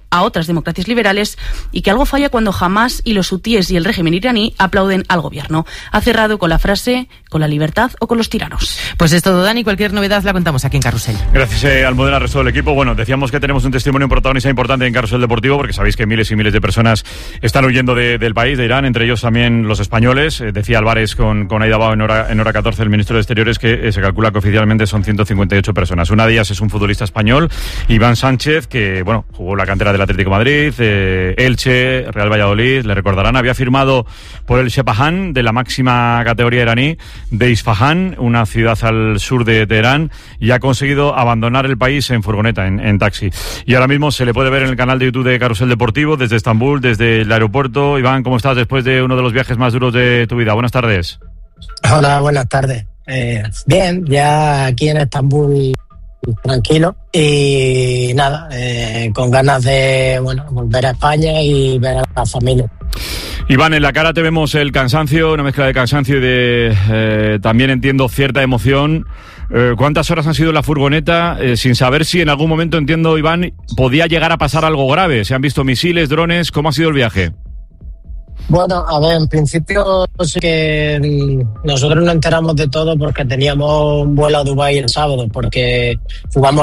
a otras democracias liberales y que algo falla cuando Hamás y los hutíes y el régimen iraní aplauden al gobierno. Ha cerrado con la frase, con la libertad o con los tiranos. Pues es todo, Dani. Cualquier novedad la contamos aquí en Carrusel. Gracias, eh, Almudena, al resto del equipo. Bueno, decíamos que tenemos un testimonio protagonista importante en Carrusel Deportivo, porque sabéis que miles y miles de personas están huyendo de, del país, de Irán, entre ellos también los españoles. Eh, decía Álvarez con, con Aida Bao en hora, en hora catorce, el ministro de Exteriores, que eh, se calcula que oficialmente son ciento cincuenta y ocho personas. Una de ellas es un futbolista español, Iván Sánchez, que bueno, jugó la cantera del Atlético de Madrid, eh, Elche, Real Valladolid, le recordarán, había firmado por el Sepahan, de la máxima categoría iraní, de Isfahan, una ciudad al sur de Teherán, y ha conseguido abandonar el país en furgoneta, en, en taxi. Y ahora mismo se le puede ver en el canal de YouTube de Carrusel Deportivo, desde Estambul, desde el aeropuerto. Iván, ¿cómo estás después de uno de los viajes más duros de tu vida? Buenas tardes. Hola, buenas tardes. Eh, bien, ya aquí en Estambul tranquilo y nada, eh, con ganas de bueno volver a España y ver a la familia. Iván, en la cara te vemos el cansancio, una mezcla de cansancio y de eh, también entiendo cierta emoción. Eh, ¿Cuántas horas han sido en la furgoneta? Eh, sin saber si en algún momento, entiendo, Iván, podía llegar a pasar algo grave. ¿Se han visto misiles, drones? ¿Cómo ha sido el viaje? Bueno, a ver, en principio sí que nosotros nos enteramos de todo porque teníamos un vuelo a Dubái el sábado, porque jugamos